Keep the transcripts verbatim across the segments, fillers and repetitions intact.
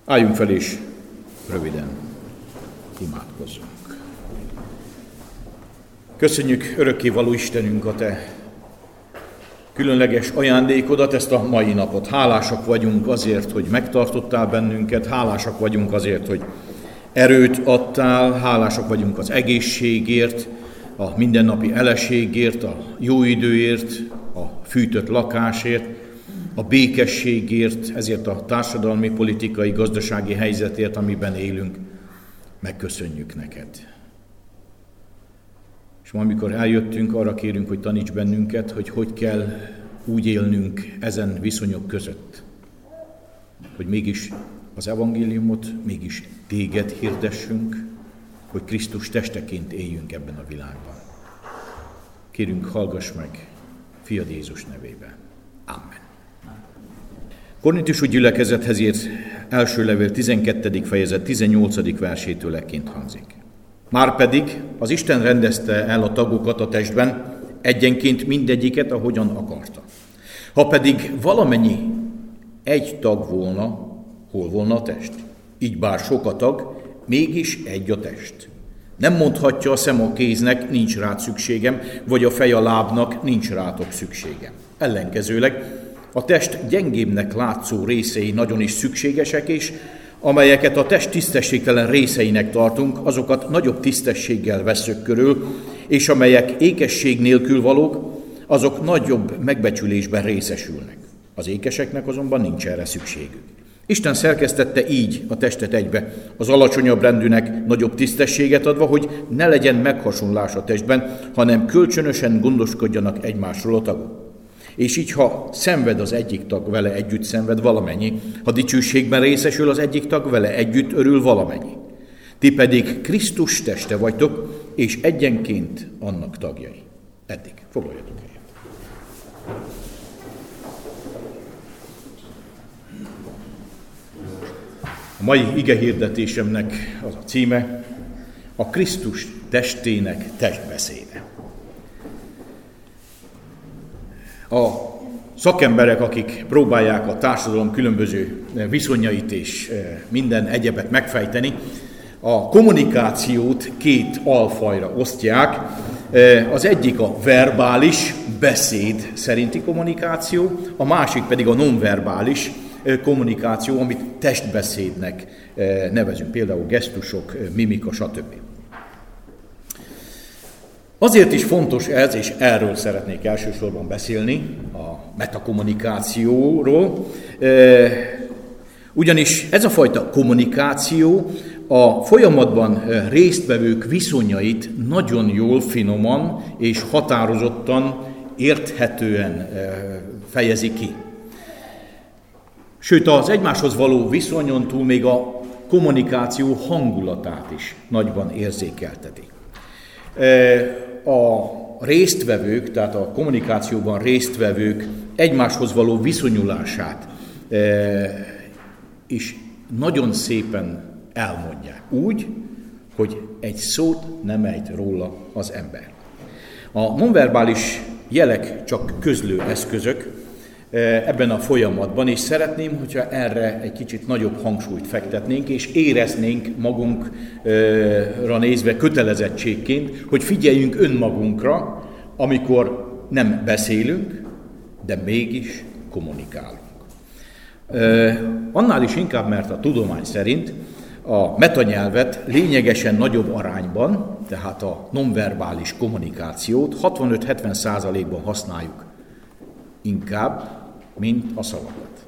Álljunk fel és röviden imádkozzunk. Köszönjük örökkévaló Istenünk a Te különleges ajándékodat, ezt a mai napot. Hálásak vagyunk azért, hogy megtartottál bennünket, hálásak vagyunk azért, hogy erőt adtál, hálásak vagyunk az egészségért, a mindennapi eleségért, a jó időért, a fűtött lakásért, a békességért, ezért a társadalmi, politikai, gazdasági helyzetért, amiben élünk. Megköszönjük neked. És ma, amikor eljöttünk, arra kérünk, hogy taníts bennünket, hogy hogy kell úgy élnünk ezen viszonyok között, hogy mégis az evangéliumot, mégis téged hirdessünk, hogy Krisztus testeként éljünk ebben a világban. Kérünk, hallgass meg fiad Jézus nevében. Amen. Korintusi gyülekezethez írt első levél tizenkettedik fejezet tizennyolcadik versétől ekként hangzik. Márpedig az Isten rendezte el a tagokat a testben, egyenként mindegyiket, ahogyan akarta. Ha pedig valamennyi egy tag volna, hol volna a test? Így bár sok a tag, mégis egy a test. Nem mondhatja a szem a kéznek, nincs rád szükségem, vagy a fej a lábnak, nincs rátok szükségem. Ellenkezőleg a test gyengébbnek látszó részei nagyon is szükségesek, és amelyeket a test tisztességtelen részeinek tartunk, azokat nagyobb tisztességgel vesszük körül, és amelyek ékesség nélkül valók, azok nagyobb megbecsülésben részesülnek. Az ékeseknek azonban nincs erre szükségük. Isten szerkesztette így a testet egybe, az alacsonyabb rendűnek nagyobb tisztességet adva, hogy ne legyen meghasonlás a testben, hanem kölcsönösen gondoskodjanak egymásról a tagok. És így, ha szenved az egyik tag, vele együtt szenved valamennyi, ha dicsőségben részesül az egyik tag, vele együtt örül valamennyi. Ti pedig Krisztus teste vagytok, és egyenként annak tagjai. Eddig. Foglaljatok helyet. A mai igehirdetésemnek az a címe, a Krisztus testének testbeszéde. A szakemberek, akik próbálják a társadalom különböző viszonyait és minden egyebet megfejteni, a kommunikációt két alfajra osztják. Az egyik a verbális, beszéd szerinti kommunikáció, a másik pedig a nonverbális kommunikáció, amit testbeszédnek nevezünk, például gesztusok, mimika, stb. Azért is fontos ez, és erről szeretnék elsősorban beszélni, a metakommunikációról, ugyanis ez a fajta kommunikáció a folyamatban résztvevők viszonyait nagyon jól, finoman és határozottan, érthetően fejezi ki. Sőt, az egymáshoz való viszonyon túl még a kommunikáció hangulatát is nagyban érzékelteti. A résztvevők, tehát a kommunikációban résztvevők egymáshoz való viszonyulását is nagyon szépen elmondják. Úgy, hogy egy szót nem ejt róla az ember. A nonverbális jelek csak közlő eszközök ebben a folyamatban, és szeretném, hogyha erre egy kicsit nagyobb hangsúlyt fektetnénk, és éreznénk magunkra nézve kötelezettségként, hogy figyeljünk önmagunkra, amikor nem beszélünk, de mégis kommunikálunk. Annál is inkább, mert a tudomány szerint a metanyelvet lényegesen nagyobb arányban, tehát a nonverbális kommunikációt hatvanöt-hetven százalékban használjuk inkább, mint a szavakat.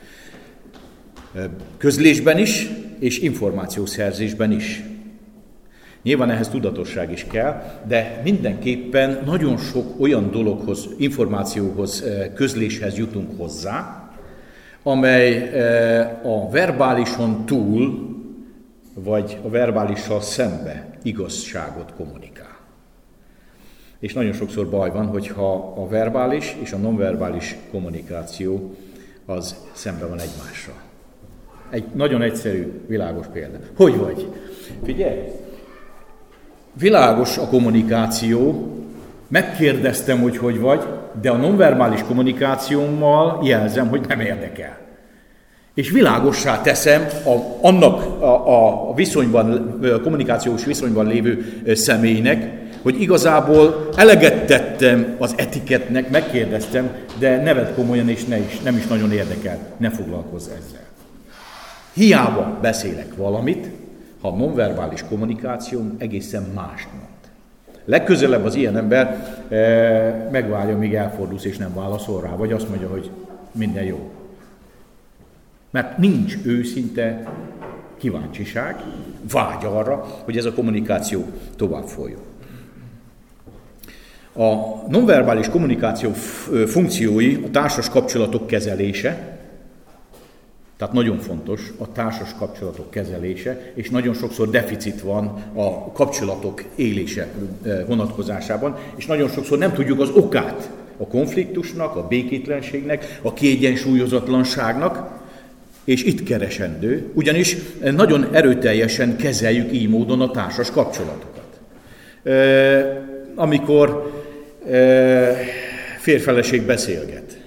Közlésben is, és információszerzésben is. Nyilván ehhez tudatosság is kell, de mindenképpen nagyon sok olyan dologhoz, információhoz, közléshez jutunk hozzá, amely a verbálison túl, vagy a verbálissal szembe igazságot kommunikál. És nagyon sokszor baj van, hogyha a verbális és a nonverbális kommunikáció az szembe van egymással. Egy nagyon egyszerű, világos példa. Hogy vagy? Figyelj! Világos a kommunikáció, megkérdeztem, hogy hogy vagy, de a nonverbális kommunikációmmal jelzem, hogy nem érdekel. És világossá teszem a, annak a, a viszonyban, a kommunikációs viszonyban lévő személynek, hogy igazából eleget tettem az etikettnek, megkérdeztem, de ne vedd komolyan, és ne is, nem is nagyon érdekel, ne foglalkozz ezzel. Hiába beszélek valamit, ha a nonverbális kommunikációm egészen mást mond. Legközelebb az ilyen ember e, megvárja, míg elfordulsz, és nem válaszol rá, vagy azt mondja, hogy minden jó. Mert nincs őszinte kíváncsiság, vágy arra, hogy ez a kommunikáció tovább folyjon. A nonverbális kommunikáció funkciói a társas kapcsolatok kezelése, tehát nagyon fontos a társas kapcsolatok kezelése, és nagyon sokszor deficit van a kapcsolatok élése vonatkozásában, és nagyon sokszor nem tudjuk az okát a konfliktusnak, a békétlenségnek, a kiegyensúlyozatlanságnak, és itt keresendő, ugyanis nagyon erőteljesen kezeljük így módon a társas kapcsolatokat. Amikor férj-feleség beszélget,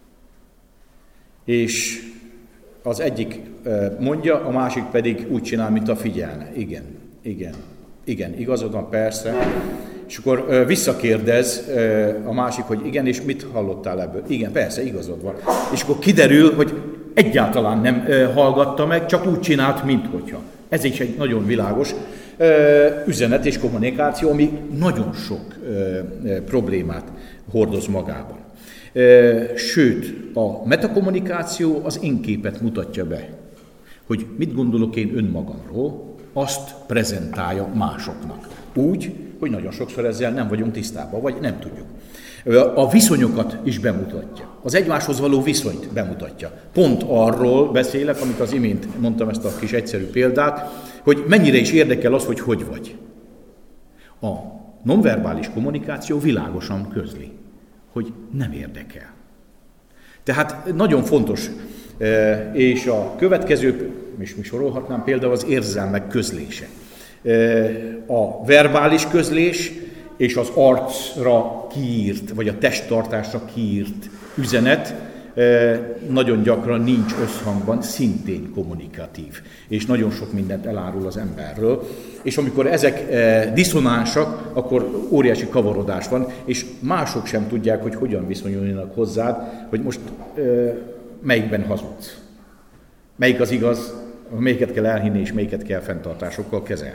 és az egyik mondja, a másik pedig úgy csinál, mint a figyelne. Igen, igen, igen, igazad van, persze. És akkor visszakérdez a másik, hogy igen, és mit hallottál ebből? Igen, persze, igazad van. És akkor kiderül, hogy egyáltalán nem hallgatta meg, csak úgy csinált, minthogyha. Ez is egy nagyon világos üzenet és kommunikáció, ami nagyon sok problémát hordoz magában. Sőt, a metakommunikáció az én képet mutatja be, hogy mit gondolok én önmagamról, azt prezentálja másoknak. Úgy, hogy nagyon sokszor ezzel nem vagyunk tisztában, vagy nem tudjuk. A viszonyokat is bemutatja. Az egymáshoz való viszonyt bemutatja. Pont arról beszélek, amit az imént mondtam, ezt a kis egyszerű példát, hogy mennyire is érdekel az, hogy hogy vagy. A nonverbális kommunikáció világosan közli, hogy nem érdekel. Tehát nagyon fontos, és a következő, és mi sorolhatnám például az érzelmek közlése. A verbális közlés és az arcra kiírt, vagy a testtartásra kiírt üzenet nagyon gyakran nincs összhangban, szintén kommunikatív, és nagyon sok mindent elárul az emberről. És amikor ezek diszonánsak, akkor óriási kavarodás van, és mások sem tudják, hogy hogyan viszonyuljanak hozzád, hogy most melyikben hazudsz. Melyik az igaz, melyiket kell elhinni, és melyiket kell fenntartásokkal kezelni.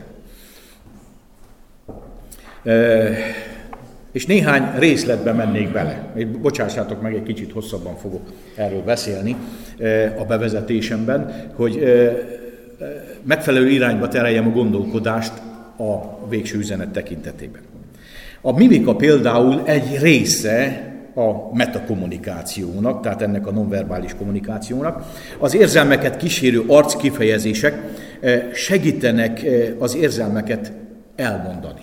És néhány részletbe mennék bele. Bocsássátok meg, egy kicsit hosszabban fogok erről beszélni a bevezetésemben, hogy megfelelő irányba tereljem a gondolkodást a végső üzenet tekintetében. A mimika például egy része a metakommunikációnak, tehát ennek a nonverbális kommunikációnak. Az érzelmeket kísérő arckifejezések segítenek az érzelmeket elmondani.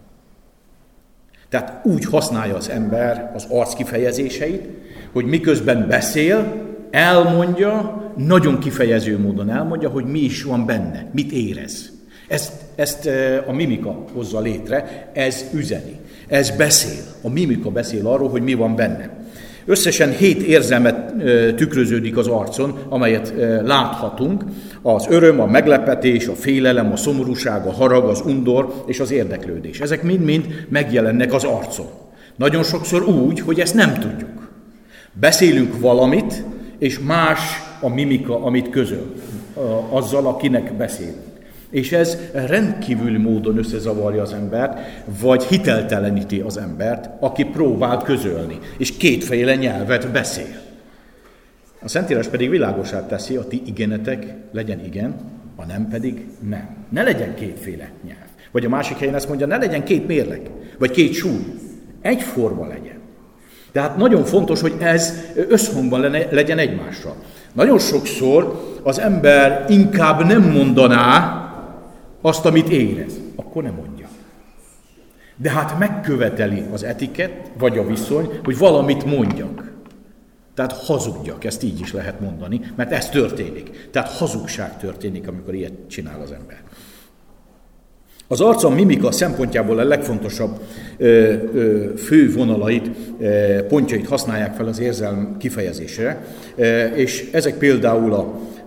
Tehát úgy használja az ember az arckifejezéseit, hogy miközben beszél, elmondja, nagyon kifejező módon elmondja, hogy mi is van benne, mit érez. Ezt, ezt a mimika hozza létre, ez üzeni, ez beszél. A mimika beszél arról, hogy mi van benne. Összesen hét érzelmet tükröződik az arcon, amelyet láthatunk. Az öröm, a meglepetés, a félelem, a szomorúság, a harag, az undor és az érdeklődés. Ezek mind-mind megjelennek az arcon. Nagyon sokszor úgy, hogy ezt nem tudjuk. Beszélünk valamit, és más a mimika, amit közöl azzal, akinek beszélünk. És ez rendkívüli módon összezavarja az embert, vagy hitelteleníti az embert, aki próbál közölni, és kétféle nyelvet beszél. A Szentírás pedig világosát teszi, a ti igenetek legyen igen, a nem pedig nem. Ne legyen kétféle nyelv. Vagy a másik helyen azt mondja, ne legyen két mérleg, vagy két súly. Egyforma legyen. Tehát nagyon fontos, hogy ez összhangban legyen egymással. Nagyon sokszor az ember inkább nem mondaná azt, amit érez, akkor nem mondja. De hát megköveteli az etikett, vagy a viszony, hogy valamit mondjak. Tehát hazudjak, ezt így is lehet mondani, mert ez történik. Tehát hazugság történik, amikor ilyet csinál az ember. Az arca mimika szempontjából a legfontosabb ö, ö, fő vonalait, ö, pontjait használják fel az érzelem kifejezésre, ö, és ezek például a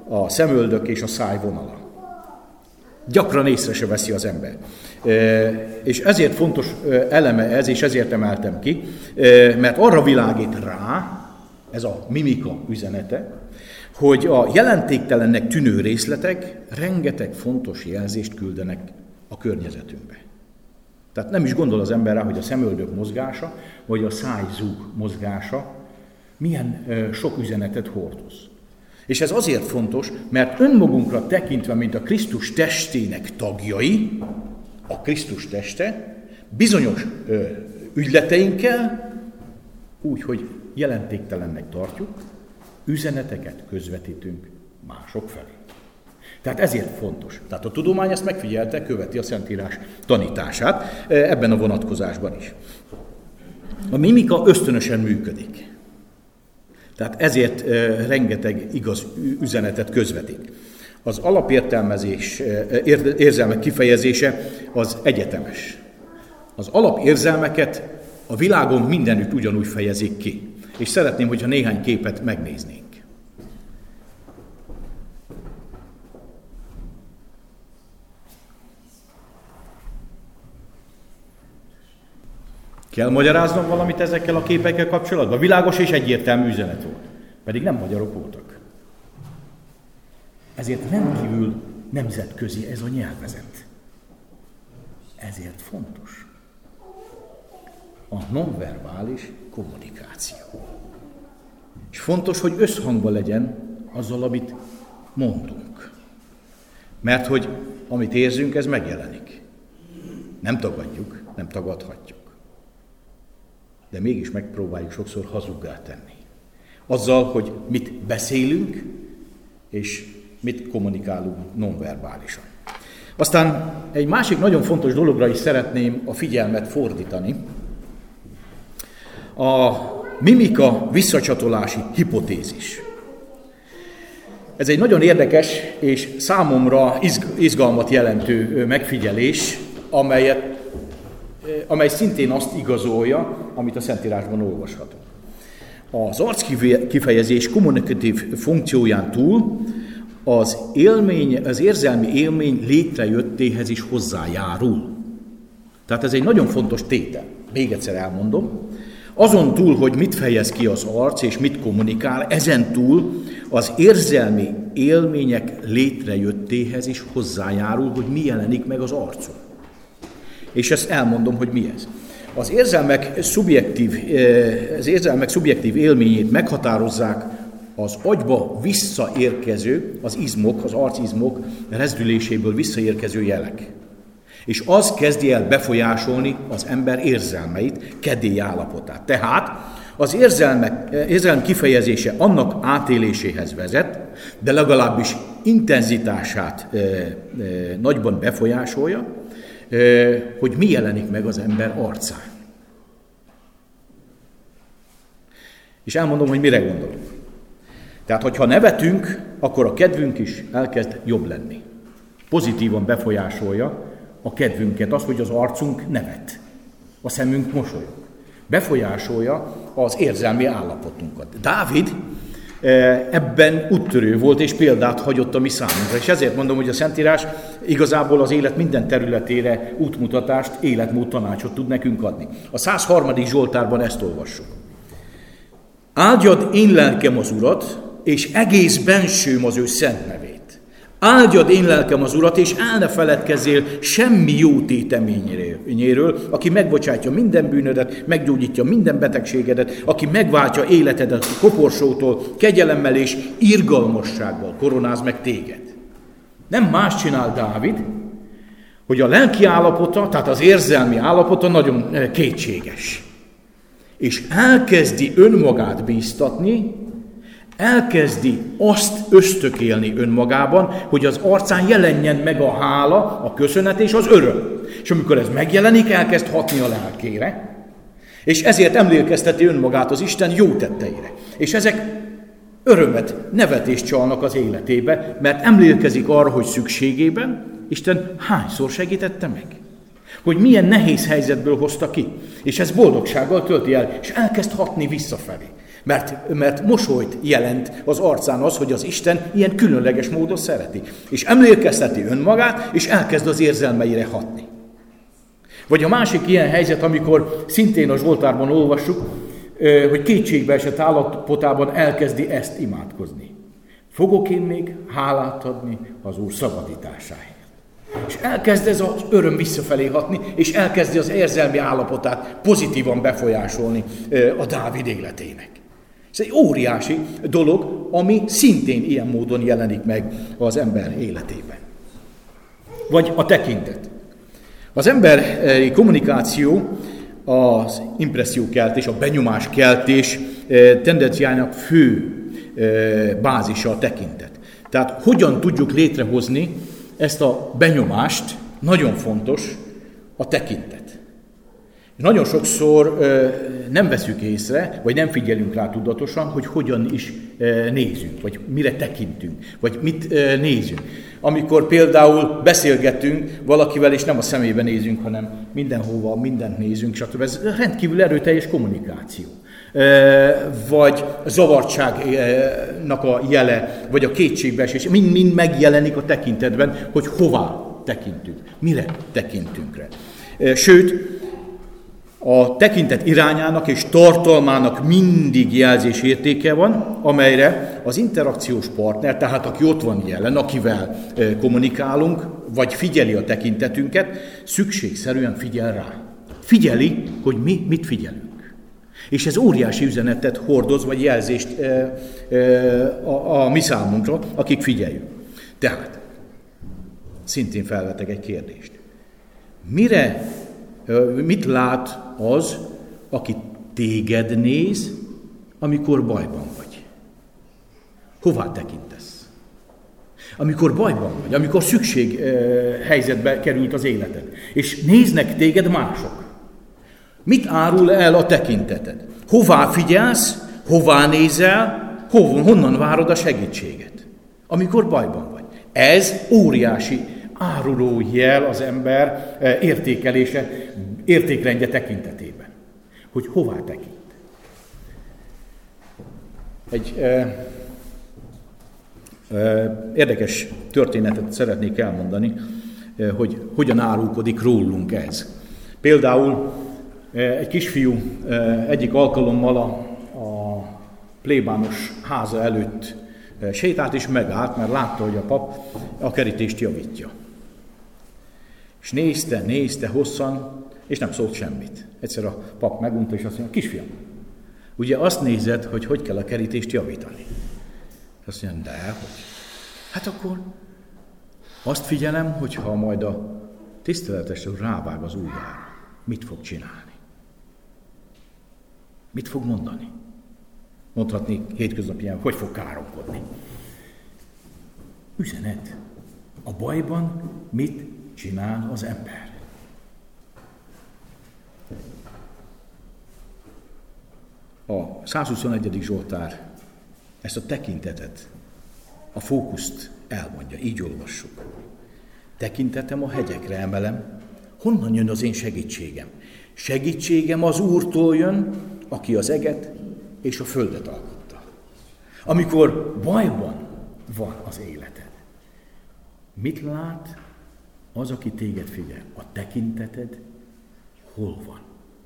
a szemöldök és a száj vonala. Gyakran észre se veszi az ember. És ezért fontos eleme ez, és ezért emeltem ki, mert arra világít rá, ez a mimika üzenete, hogy a jelentéktelennek tűnő részletek rengeteg fontos jelzést küldenek a környezetünkbe. Tehát nem is gondol az ember rá, hogy a szemöldök mozgása, vagy a szájzúg mozgása milyen sok üzenetet hordoz. És ez azért fontos, mert önmagunkra tekintve, mint a Krisztus testének tagjai, a Krisztus teste, bizonyos ö, ügyleteinkkel, úgy, hogy jelentéktelennek tartjuk, üzeneteket közvetítünk mások felé. Tehát ezért fontos. Tehát a tudomány ezt megfigyelte, követi a Szentírás tanítását, ebben a vonatkozásban is. A mimika ösztönösen működik. Tehát ezért e, rengeteg igaz üzenetet közvetít. Az alapértelmezés, e, érzelmek kifejezése az egyetemes. Az alapérzelmeket a világon mindenütt ugyanúgy fejezik ki. És szeretném, hogyha néhány képet megnéznénk. Kell magyaráznom valamit ezekkel a képekkel kapcsolatban? Világos és egyértelmű üzenet volt. Pedig nem magyarok voltak. Ezért rendkívül nemzetközi ez a nyelvezet. Ezért fontos a nonverbális kommunikáció. És fontos, hogy összhangban legyen azzal, amit mondunk. Mert hogy amit érzünk, ez megjelenik. Nem tagadjuk, nem tagadhatjuk. De mégis megpróbáljuk sokszor hazuggá tenni. Azzal, hogy mit beszélünk, és mit kommunikálunk nonverbálisan. Aztán egy másik nagyon fontos dologra is szeretném a figyelmet fordítani. A mimika visszacsatolási hipotézis. Ez egy nagyon érdekes és számomra izgalmat jelentő megfigyelés, amelyet amely szintén azt igazolja, amit a Szentírásban olvashatunk. Az arckifejezés kommunikatív funkcióján túl az, élmény, az érzelmi élmény létrejöttéhez is hozzájárul. Tehát ez egy nagyon fontos tétel. Még egyszer elmondom. Azon túl, hogy mit fejez ki az arc és mit kommunikál, ezen túl az érzelmi élmények létrejöttéhez is hozzájárul, hogy mi jelenik meg az arcon. És ezt elmondom, hogy mi ez. Az érzelmek szubjektív, az érzelmek szubjektív élményét meghatározzák az agyba visszaérkező, az izmok, az arcizmok rezdüléséből visszaérkező jelek. És az kezdi el befolyásolni az ember érzelmeit, kedély állapotát. Tehát az érzelmek, érzelem kifejezése annak átéléséhez vezet, de legalábbis intenzitását e, e, nagyban befolyásolja, hogy mi jelenik meg az ember arcán. És elmondom, hogy mire gondolok. Tehát, hogyha nevetünk, akkor a kedvünk is elkezd jobb lenni. Pozitívan befolyásolja a kedvünket az, hogy az arcunk nevet, a szemünk mosolyog. Befolyásolja az érzelmi állapotunkat. Dávid ebben úttörő volt, és példát hagyott a mi számunkra. És ezért mondom, hogy a Szentírás igazából az élet minden területére útmutatást, életmód tanácsot tud nekünk adni. A száz harmadik Zsoltárban ezt olvassuk. Áldjad én lelkem az Urat, és egész bensőm az ő szent nevét. Áldjad én lelkem az Urat, és el ne feledkezzél semmi jó téteményéről, aki megbocsátja minden bűnödet, meggyógyítja minden betegségedet, aki megváltja életedet a koporsótól, kegyelemmel és irgalmassággal koronáz meg téged. Nem más csinál Dávid, hogy a lelki állapota, tehát az érzelmi állapota nagyon kétséges. És elkezdi önmagát bíztatni, elkezdi azt ösztökélni önmagában, hogy az arcán jelenjen meg a hála, a köszönet és az öröm. És amikor ez megjelenik, elkezd hatni a lelkére, és ezért emlékezteti önmagát az Isten jó tetteire. És ezek örömet, nevetést csalnak az életébe, mert emlékezik arra, hogy szükségében Isten hányszor segítette meg. Hogy milyen nehéz helyzetből hozta ki. És ez boldogsággal tölti el, és elkezd hatni visszafelé. Mert, mert mosolyt jelent az arcán az, hogy az Isten ilyen különleges módon szereti. És emlékezteti önmagát, és elkezd az érzelmeire hatni. Vagy a másik ilyen helyzet, amikor szintén a Zsoltárban olvassuk, hogy kétségbeesett állapotában elkezdi ezt imádkozni. Fogok én még hálát adni az Úr szabadításáért. És elkezd ez az öröm visszafelé hatni, és elkezdi az érzelmi állapotát pozitívan befolyásolni a Dávid életének. Ez egy óriási dolog, ami szintén ilyen módon jelenik meg az ember életében. Vagy a tekintet. Az emberi kommunikáció az impressziókeltés, a benyomáskeltés tendenciájának fő bázisa a tekintet. Tehát hogyan tudjuk létrehozni ezt a benyomást, nagyon fontos a tekintet. Nagyon sokszor nem veszük észre, vagy nem figyelünk rá tudatosan, hogy hogyan is nézünk, vagy mire tekintünk, vagy mit nézünk. Amikor például beszélgetünk valakivel, és nem a szemébe nézünk, hanem mindenhova, mindent nézünk, stb. Ez rendkívül erőteljes kommunikáció. Vagy zavartságnak a jele, vagy a kétségbeesés, mind-mind megjelenik a tekintetben, hogy hová tekintünk, mire tekintünk rá. Sőt, a tekintet irányának és tartalmának mindig jelzésértéke van, amelyre az interakciós partner, tehát aki ott van jelen, akivel kommunikálunk, vagy figyeli a tekintetünket, szükségszerűen figyel rá. Figyeli, hogy mi mit figyelünk. És ez óriási üzenetet hordoz, vagy jelzést a, a mi számunkra, akik figyeljük. Tehát, szintén felvetek egy kérdést. Mire, mit lát az, aki téged néz, amikor bajban vagy? Hová tekintesz? Amikor bajban vagy, amikor szükség helyzetbe került az életed, és néznek téged mások. Mit árul el a tekinteted? Hová figyelsz, hová nézel, honnan várod a segítséget? Amikor bajban vagy. Ez óriási áruló jel az ember értékelése, értékrendje tekintetében. Hogy hová tekint. Egy eh, eh, érdekes történetet szeretnék elmondani, eh, hogy hogyan árulkodik rólunk ez. Például eh, egy kisfiú eh, egyik alkalommal a, a plébános háza előtt eh, sétált, és megállt, mert látta, hogy a pap a kerítést javítja. És nézte, nézte hosszan, és nem szólt semmit. Egyszer a pap megunta, és azt mondja, kisfiam, ugye azt nézed, hogy hogy kell a kerítést javítani? Azt mondja, de hogy? Hát akkor azt figyelem, hogy ha majd a tiszteletes úr rávág az ujjára, mit fog csinálni? Mit fog mondani? Mondhatni hétköznapi ilyen, hogy fog káromkodni? Üzenet. A bajban mit csinál az ember? A százhuszonegyedik Zsoltár ezt a tekintetet, a fókuszt elmondja, így olvassuk. Tekintetem a hegyekre emelem, honnan jön az én segítségem? Segítségem az Úrtól jön, aki az eget és a földet alkotta. Amikor bajban van az életed, mit lát az, aki téged figyel? A tekinteted hol van?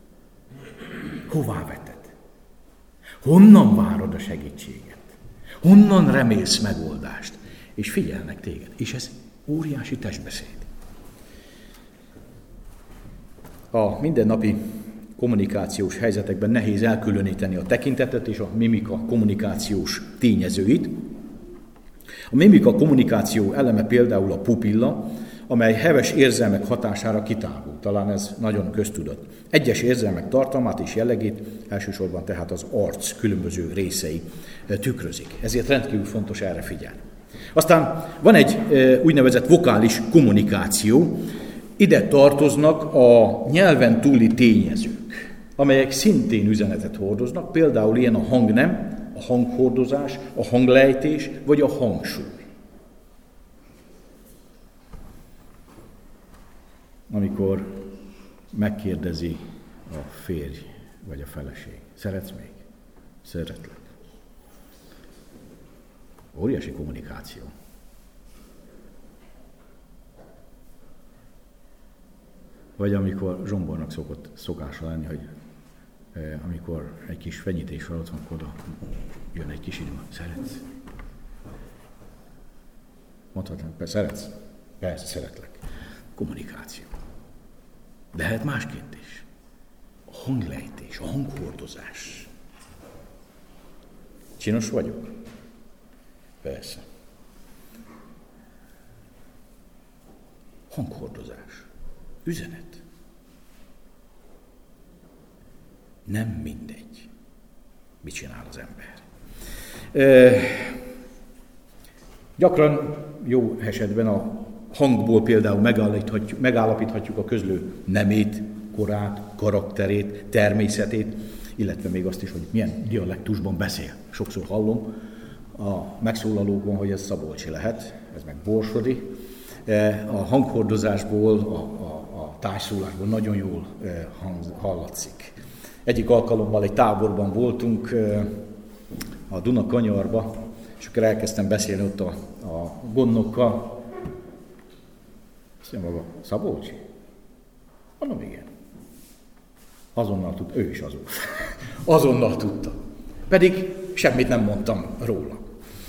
Hová veted? Honnan várod a segítséget? Honnan remélsz megoldást? És figyelnek téged. És ez óriási testbeszéd. A mindennapi kommunikációs helyzetekben nehéz elkülöníteni a tekintetet és a mimika kommunikációs tényezőit. A mimika kommunikáció eleme például a pupilla, amely heves érzelmek hatására kitágul. Talán ez nagyon köztudott. Egyes érzelmek tartalmát és jellegét elsősorban tehát az arc különböző részei tükrözik. Ezért rendkívül fontos erre figyelni. Aztán van egy úgynevezett vokális kommunikáció. Ide tartoznak a nyelven túli tényezők, amelyek szintén üzenetet hordoznak, például ilyen a hangnem, a hanghordozás, a hanglejtés vagy a hangsúly. Amikor megkérdezi a férj vagy a feleség, szeretsz még? szeretlek. Óriási kommunikáció. Vagy amikor Zsombornak szokott szokása lenni, hogy eh, amikor egy kis fenyítés alatt van, oda jön egy kis idő, szeretsz? Mondhatnánk, persze, szeretsz? Persze, szeretlek. Kommunikáció. De hát másként is. A hanglejtés, a hanghordozás. Csinos vagyok? Persze. Hanghordozás. Üzenet. Nem mindegy, mit csinál az ember. E, gyakran jó esetben a hangból például megállapíthatjuk, megállapíthatjuk a közlő nemét, korát, karakterét, természetét, illetve még azt is, hogy milyen dialektusban beszél. Sokszor hallom a megszólalókban, hogy ez szabolcsi lehet, ez meg borsodi. A hanghordozásból, a, a, a tájszólásból nagyon jól hallatszik. Egyik alkalommal egy táborban voltunk a Duna kanyarba, és akkor elkezdtem beszélni ott a, a gondnokkal. Azt mondja maga, Szabolcsi? Mondom, igen. Azonnal tudta, ő is az volt. Azonnal tudta. Pedig semmit nem mondtam róla.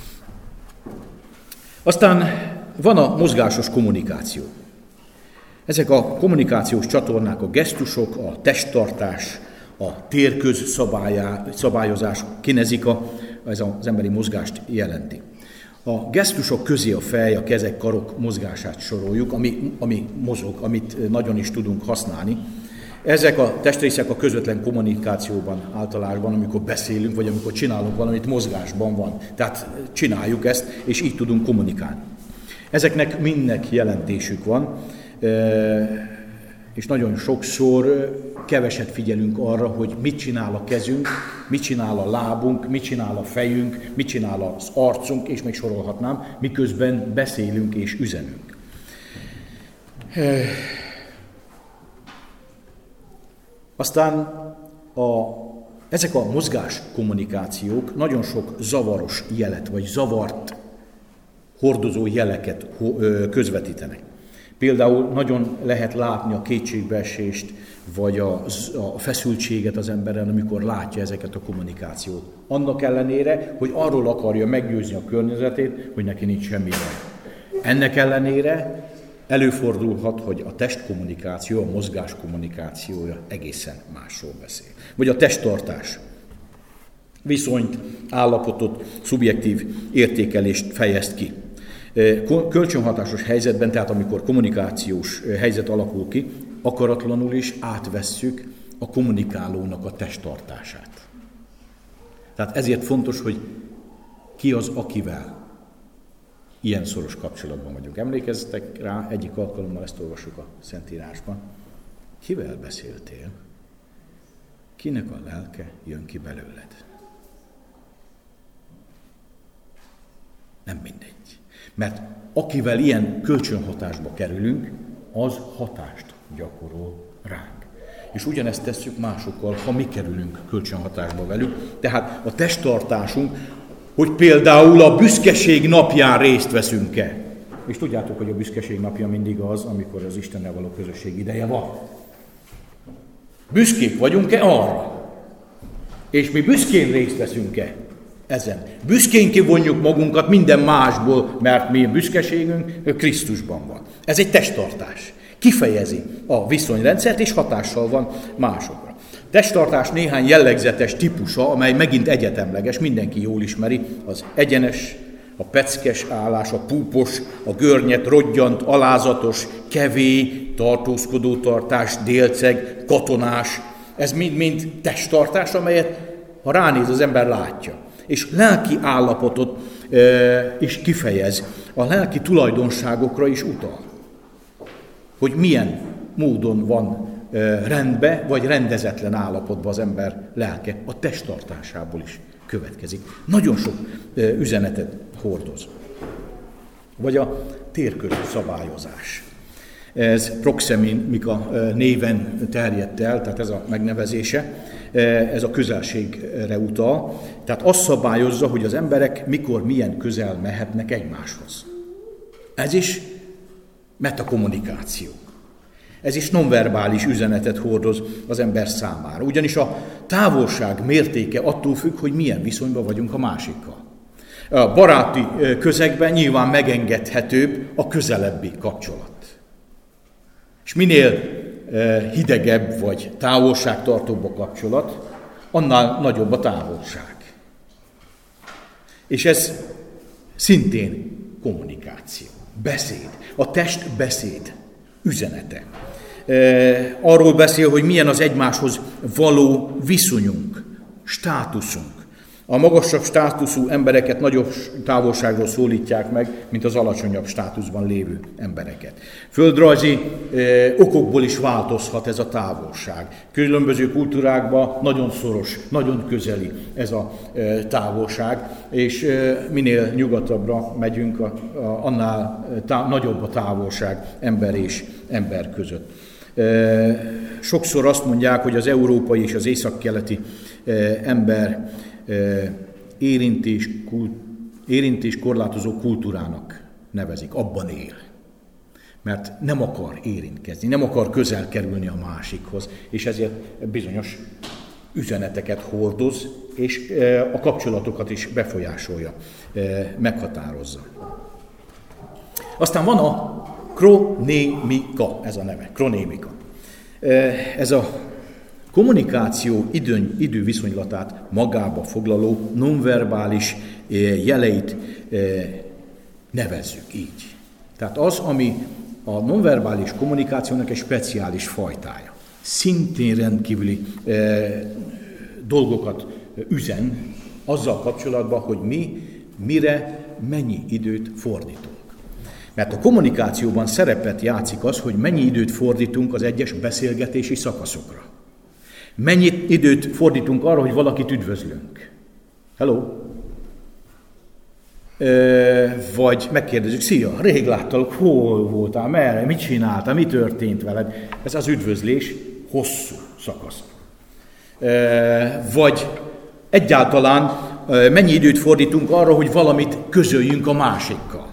Aztán van a mozgásos kommunikáció. Ezek a kommunikációs csatornák, a gesztusok, a testtartás, a térköz szabályozás, kinezika, ez az emberi mozgást jelenti. A gesztusok közé a fej, a kezek, karok mozgását soroljuk, ami, ami mozog, amit nagyon is tudunk használni. Ezek a testrészek a közvetlen kommunikációban általában, amikor beszélünk, vagy amikor csinálunk valamit, mozgásban van. Tehát csináljuk ezt, és így tudunk kommunikálni. Ezeknek mindnek jelentésük van, és nagyon sokszor keveset figyelünk arra, hogy mit csinál a kezünk, mit csinál a lábunk, mit csinál a fejünk, mit csinál az arcunk, és még sorolhatnám, miközben beszélünk és üzenünk. Aztán a, ezek a mozgás kommunikációk nagyon sok zavaros jelet, vagy zavart hordozó jeleket közvetítenek. Például nagyon lehet látni a kétségbeesést, vagy a, a feszültséget az emberen, amikor látja ezeket a kommunikációt. Annak ellenére, hogy arról akarja meggyőzni a környezetét, hogy neki nincs semmi baj. Ennek ellenére előfordulhat, hogy a testkommunikáció, a mozgás kommunikációja egészen másról beszél. Vagy a testtartás. Viszonyt, állapotot, szubjektív értékelést fejezt ki. Kölcsönhatásos helyzetben, tehát amikor kommunikációs helyzet alakul ki, akaratlanul is átvesszük a kommunikálónak a testtartását. Tehát ezért fontos, hogy ki az, akivel ilyen szoros kapcsolatban vagyunk. Emlékezzetek rá, egyik alkalommal ezt olvassuk a Szentírásban. Kivel beszéltél? Kinek a lelke jön ki belőled? Nem mindegy. Mert akivel ilyen kölcsönhatásba kerülünk, az hatást gyakorol ránk. És ugyanezt tesszük másokkal, ha mi kerülünk kölcsönhatásba velük. Tehát a testtartásunk, hogy például a büszkeség napján részt veszünk-e. És tudjátok, hogy a büszkeség napja mindig az, amikor az Istennel való közösség ideje van. Büszkék vagyunk-e arra? És mi büszkén részt veszünk-e ezen? Büszkén kivonjuk magunkat minden másból, mert mi büszkeségünk Krisztusban van. Ez egy testtartás. Kifejezi a viszonyrendszert, és hatással van másokra. Testtartás néhány jellegzetes típusa, amely megint egyetemleges, mindenki jól ismeri, az egyenes, a peckes állás, a púpos, a görnyet, rodgyant, alázatos, kevély, tartózkodó tartás, délceg, katonás. Ez mind-mind testtartás, amelyet ha ránéz, az ember látja. És lelki állapotot e, is kifejez, a lelki tulajdonságokra is utal. Hogy milyen módon van e, rendbe, vagy rendezetlen állapotban az ember lelke, a testtartásából is következik. Nagyon sok e, üzenetet hordoz. Vagy a térköz szabályozás. ez proxemika néven terjedt el, tehát ez a megnevezése, ez a közelségre utal. Tehát azt szabályozza, hogy az emberek mikor, milyen közel mehetnek egymáshoz. Ez is metakommunikáció. Ez is nonverbális üzenetet hordoz az ember számára. Ugyanis a távolság mértéke attól függ, hogy milyen viszonyban vagyunk a másikkal. A baráti közegben nyilván megengedhetőbb a közelebbi kapcsolat. És minél hidegebb vagy távolságtartóbb a kapcsolat, annál nagyobb a távolság. És ez szintén kommunikáció, beszéd, a test beszéd üzenete. Arról beszél, hogy milyen az egymáshoz való viszonyunk, státuszunk. A magasabb státuszú embereket nagyobb távolságról szólítják meg, mint az alacsonyabb státuszban lévő embereket. Földrajzi eh, okokból is változhat ez a távolság. Különböző kultúrákban nagyon szoros, nagyon közeli ez a eh, távolság, és eh, minél nyugatabbra megyünk, a, a, annál tá, nagyobb a távolság ember és ember között. Eh, sokszor azt mondják, hogy az európai és az északkeleti eh, ember Érintés, kult, érintés korlátozó kultúrának nevezik, abban él. Mert nem akar érintkezni, nem akar közel kerülni a másikhoz, és ezért bizonyos üzeneteket hordoz, és a kapcsolatokat is befolyásolja, meghatározza. Aztán van a kronémika, ez a neve, kronémika. Ez a kommunikáció idő, időviszonylatát magába foglaló nonverbális jeleit nevezzük így. Tehát az, ami a nonverbális kommunikációnak egy speciális fajtája. Szintén rendkívüli dolgokat üzen azzal kapcsolatban, hogy mi mire mennyi időt fordítunk. Mert a kommunikációban szerepet játszik az, hogy mennyi időt fordítunk az egyes beszélgetési szakaszokra. Mennyi időt fordítunk arra, hogy valakit üdvözlünk. Hello! E, vagy megkérdezzük, szia, rég láttalak, hol voltál, merre, mit csináltál, mi történt veled? Ez az üdvözlés hosszú szakasz. E, vagy egyáltalán e, mennyi időt fordítunk arra, hogy valamit közöljünk a másikkal.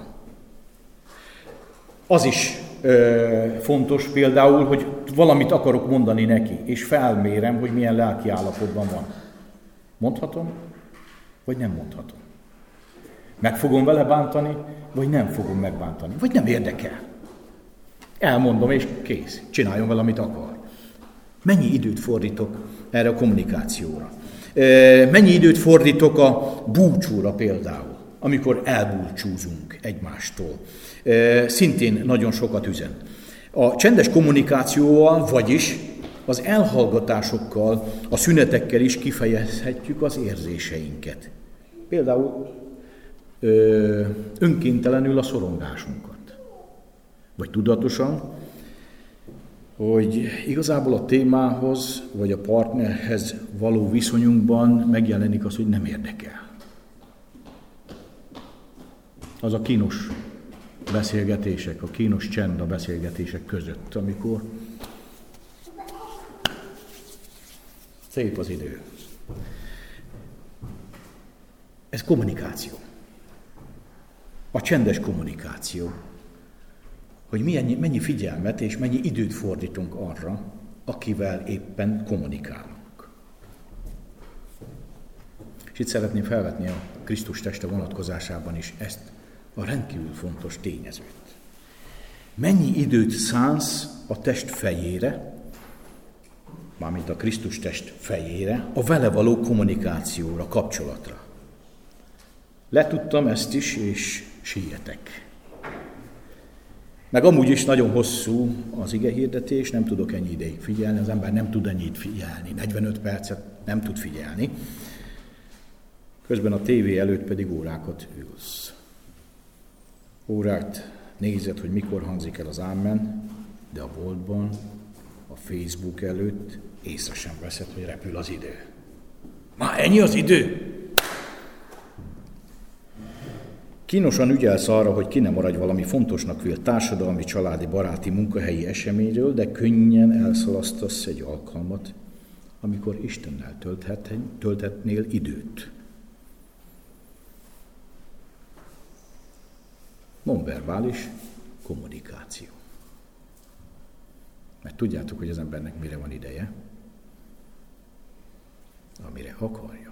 Az is fontos például, hogy valamit akarok mondani neki, és felmérem, hogy milyen lelki állapotban van. Mondhatom, vagy nem mondhatom? Meg fogom vele bántani, vagy nem fogom megbántani? Vagy nem érdekel? Elmondom, és kész. Csináljon vele, amit akar. Mennyi időt fordítok erre a kommunikációra? Mennyi időt fordítok a búcsúra például, amikor elbúcsúzunk egymástól? Szintén nagyon sokat üzen. A csendes kommunikációval, vagyis az elhallgatásokkal, a szünetekkel is kifejezhetjük az érzéseinket. Például ö, önkéntelenül a szorongásunkat. Vagy tudatosan, hogy igazából a témához, vagy a partnerhez való viszonyunkban megjelenik az, hogy nem érdekel. Az a kínos beszélgetések, a kínos csend a beszélgetések között, amikor szép az idő. Ez kommunikáció. A csendes kommunikáció. Hogy mennyi, mennyi figyelmet és mennyi időt fordítunk arra, akivel éppen kommunikálunk. És itt szeretném felvetni a Krisztus teste vonatkozásában is ezt a rendkívül fontos tényezőt. Mennyi időt szánsz a test fejére, mármint a Krisztus test fejére, a vele való kommunikációra, kapcsolatra. Letudtam ezt is, és sietek. Meg amúgy is nagyon hosszú az igehirdetés, nem tudok ennyi ideig figyelni, az ember nem tud ennyit figyelni, negyvenöt percet nem tud figyelni, közben a tévé előtt pedig órákat ülsz. Órát nézed, hogy mikor hangzik el az ámen, de a boltban, a Facebook előtt észre sem veszed, hogy repül az idő. Már ennyi az idő? Kínosan ügyelsz arra, hogy ki nem maradj valami fontosnak vélt társadalmi, családi, baráti, munkahelyi eseményről, de könnyen elszalasztasz egy alkalmat, amikor Istennel tölthet, tölthetnél időt. Nonverbális kommunikáció. Mert tudjátok, hogy az embernek mire van ideje? Amire akarja.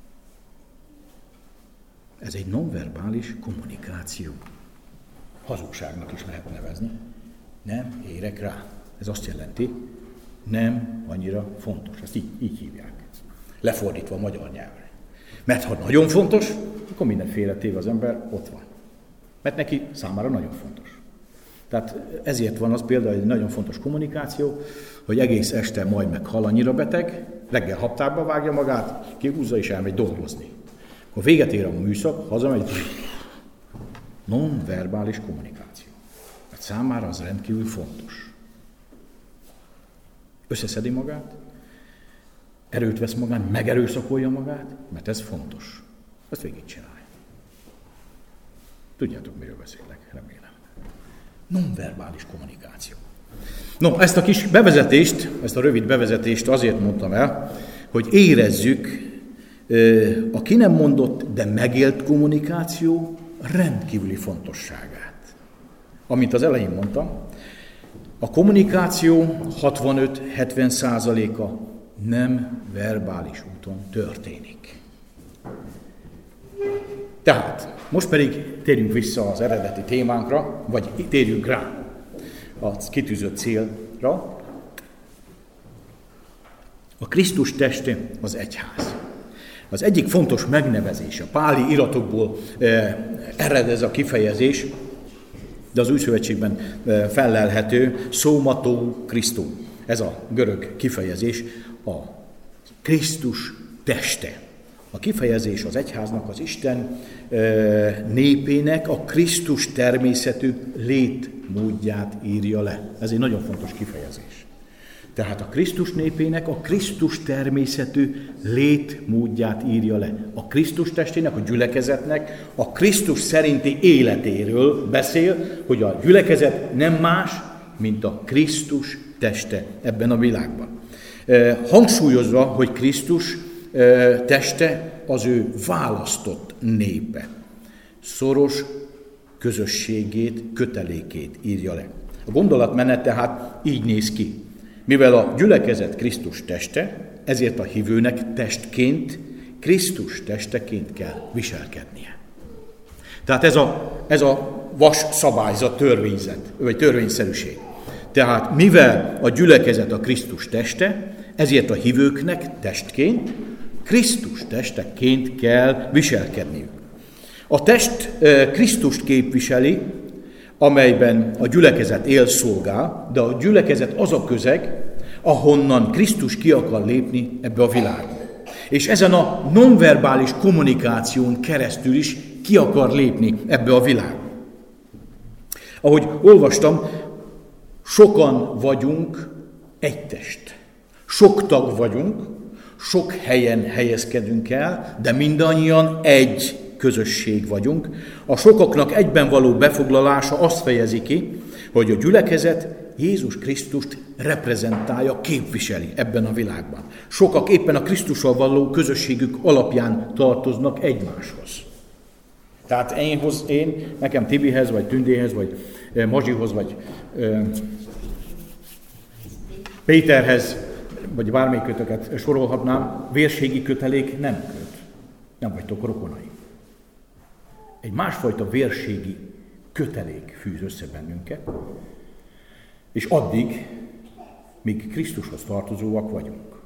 Ez egy nonverbális kommunikáció. Hazugságnak is lehet nevezni. Nem érek rá. Ez azt jelenti, nem annyira fontos. Ezt így, így hívják. Lefordítva a magyar nyelvre. Mert ha nagyon fontos, akkor mindenféle téve az ember ott van. Mert neki számára nagyon fontos. Tehát ezért van az például egy nagyon fontos kommunikáció, hogy egész este majd meghal, annyira beteg, reggel haptárba vágja magát, kihúzza és elmegy dolgozni. Akkor véget ér a műszak, hazamegy, non-verbális kommunikáció. Mert számára az rendkívül fontos. Összeszedi magát, erőt vesz magán, megerőszakolja magát, mert ez fontos. Ezt végigcsinálja. Tudjátok, miről beszélek, remélem. Nonverbális kommunikáció. No, ezt a kis bevezetést, ezt a rövid bevezetést azért mondtam el, hogy érezzük a ki nem mondott, de megélt kommunikáció rendkívüli fontosságát. Amint az elején mondtam, a kommunikáció hatvanöt-hetven százaléka nem verbális úton történik. Tehát, most pedig térjünk vissza az eredeti témánkra, vagy térjünk rá a kitűzött célra. A Krisztus teste az egyház. Az egyik fontos megnevezés, a páli iratokból eh, ered ez a kifejezés, de az Új Szövetségben eh, fellelhető, szómató Krisztó. Ez a görög kifejezés, a Krisztus teste. A kifejezés az egyháznak, az Isten eh, népének a Krisztus természetű létmódját írja le. Ez egy nagyon fontos kifejezés. Tehát a Krisztus népének a Krisztus természetű létmódját írja le. A Krisztus testének, a gyülekezetnek a Krisztus szerinti életéről beszél, hogy a gyülekezet nem más, mint a Krisztus teste ebben a világban. Hangsúlyozva, hogy Krisztus teste az ő választott népe. Szoros közösségét, kötelékét írja le. A gondolatmenet tehát így néz ki. Mivel a gyülekezet Krisztus teste, ezért a hívőnek testként, Krisztus testeként kell viselkednie. Tehát ez a, ez a vas szabályzat, törvényzet, vagy törvényszerűség. Tehát mivel a gyülekezet a Krisztus teste, ezért a hívőknek testként, Krisztus testeként kell viselkedniük. A test Krisztust képviseli, amelyben a gyülekezet él, szolgál, de a gyülekezet az a közeg, ahonnan Krisztus ki akar lépni ebbe a világba. És ezen a nonverbális kommunikáción keresztül is ki akar lépni ebbe a világba. Ahogy olvastam, sokan vagyunk egy test. Sok tag vagyunk, sok helyen helyezkedünk el, de mindannyian egy közösség vagyunk. A sokaknak egyben való befoglalása azt fejezi ki, hogy a gyülekezet Jézus Krisztust reprezentálja, képviseli ebben a világban. Sokak éppen a Krisztussal való közösségük alapján tartoznak egymáshoz. Tehát énhoz, én, nekem Tibihez, vagy Tündéhez, vagy Mazsihoz, vagy ö, Péterhez, vagy bármelyik kötöket sorolhatnám, vérségi kötelék nem köt. Nem vagytok rokonai. Egy másfajta vérségi kötelék fűz össze bennünket, és addig, míg Krisztushoz tartozóak vagyunk.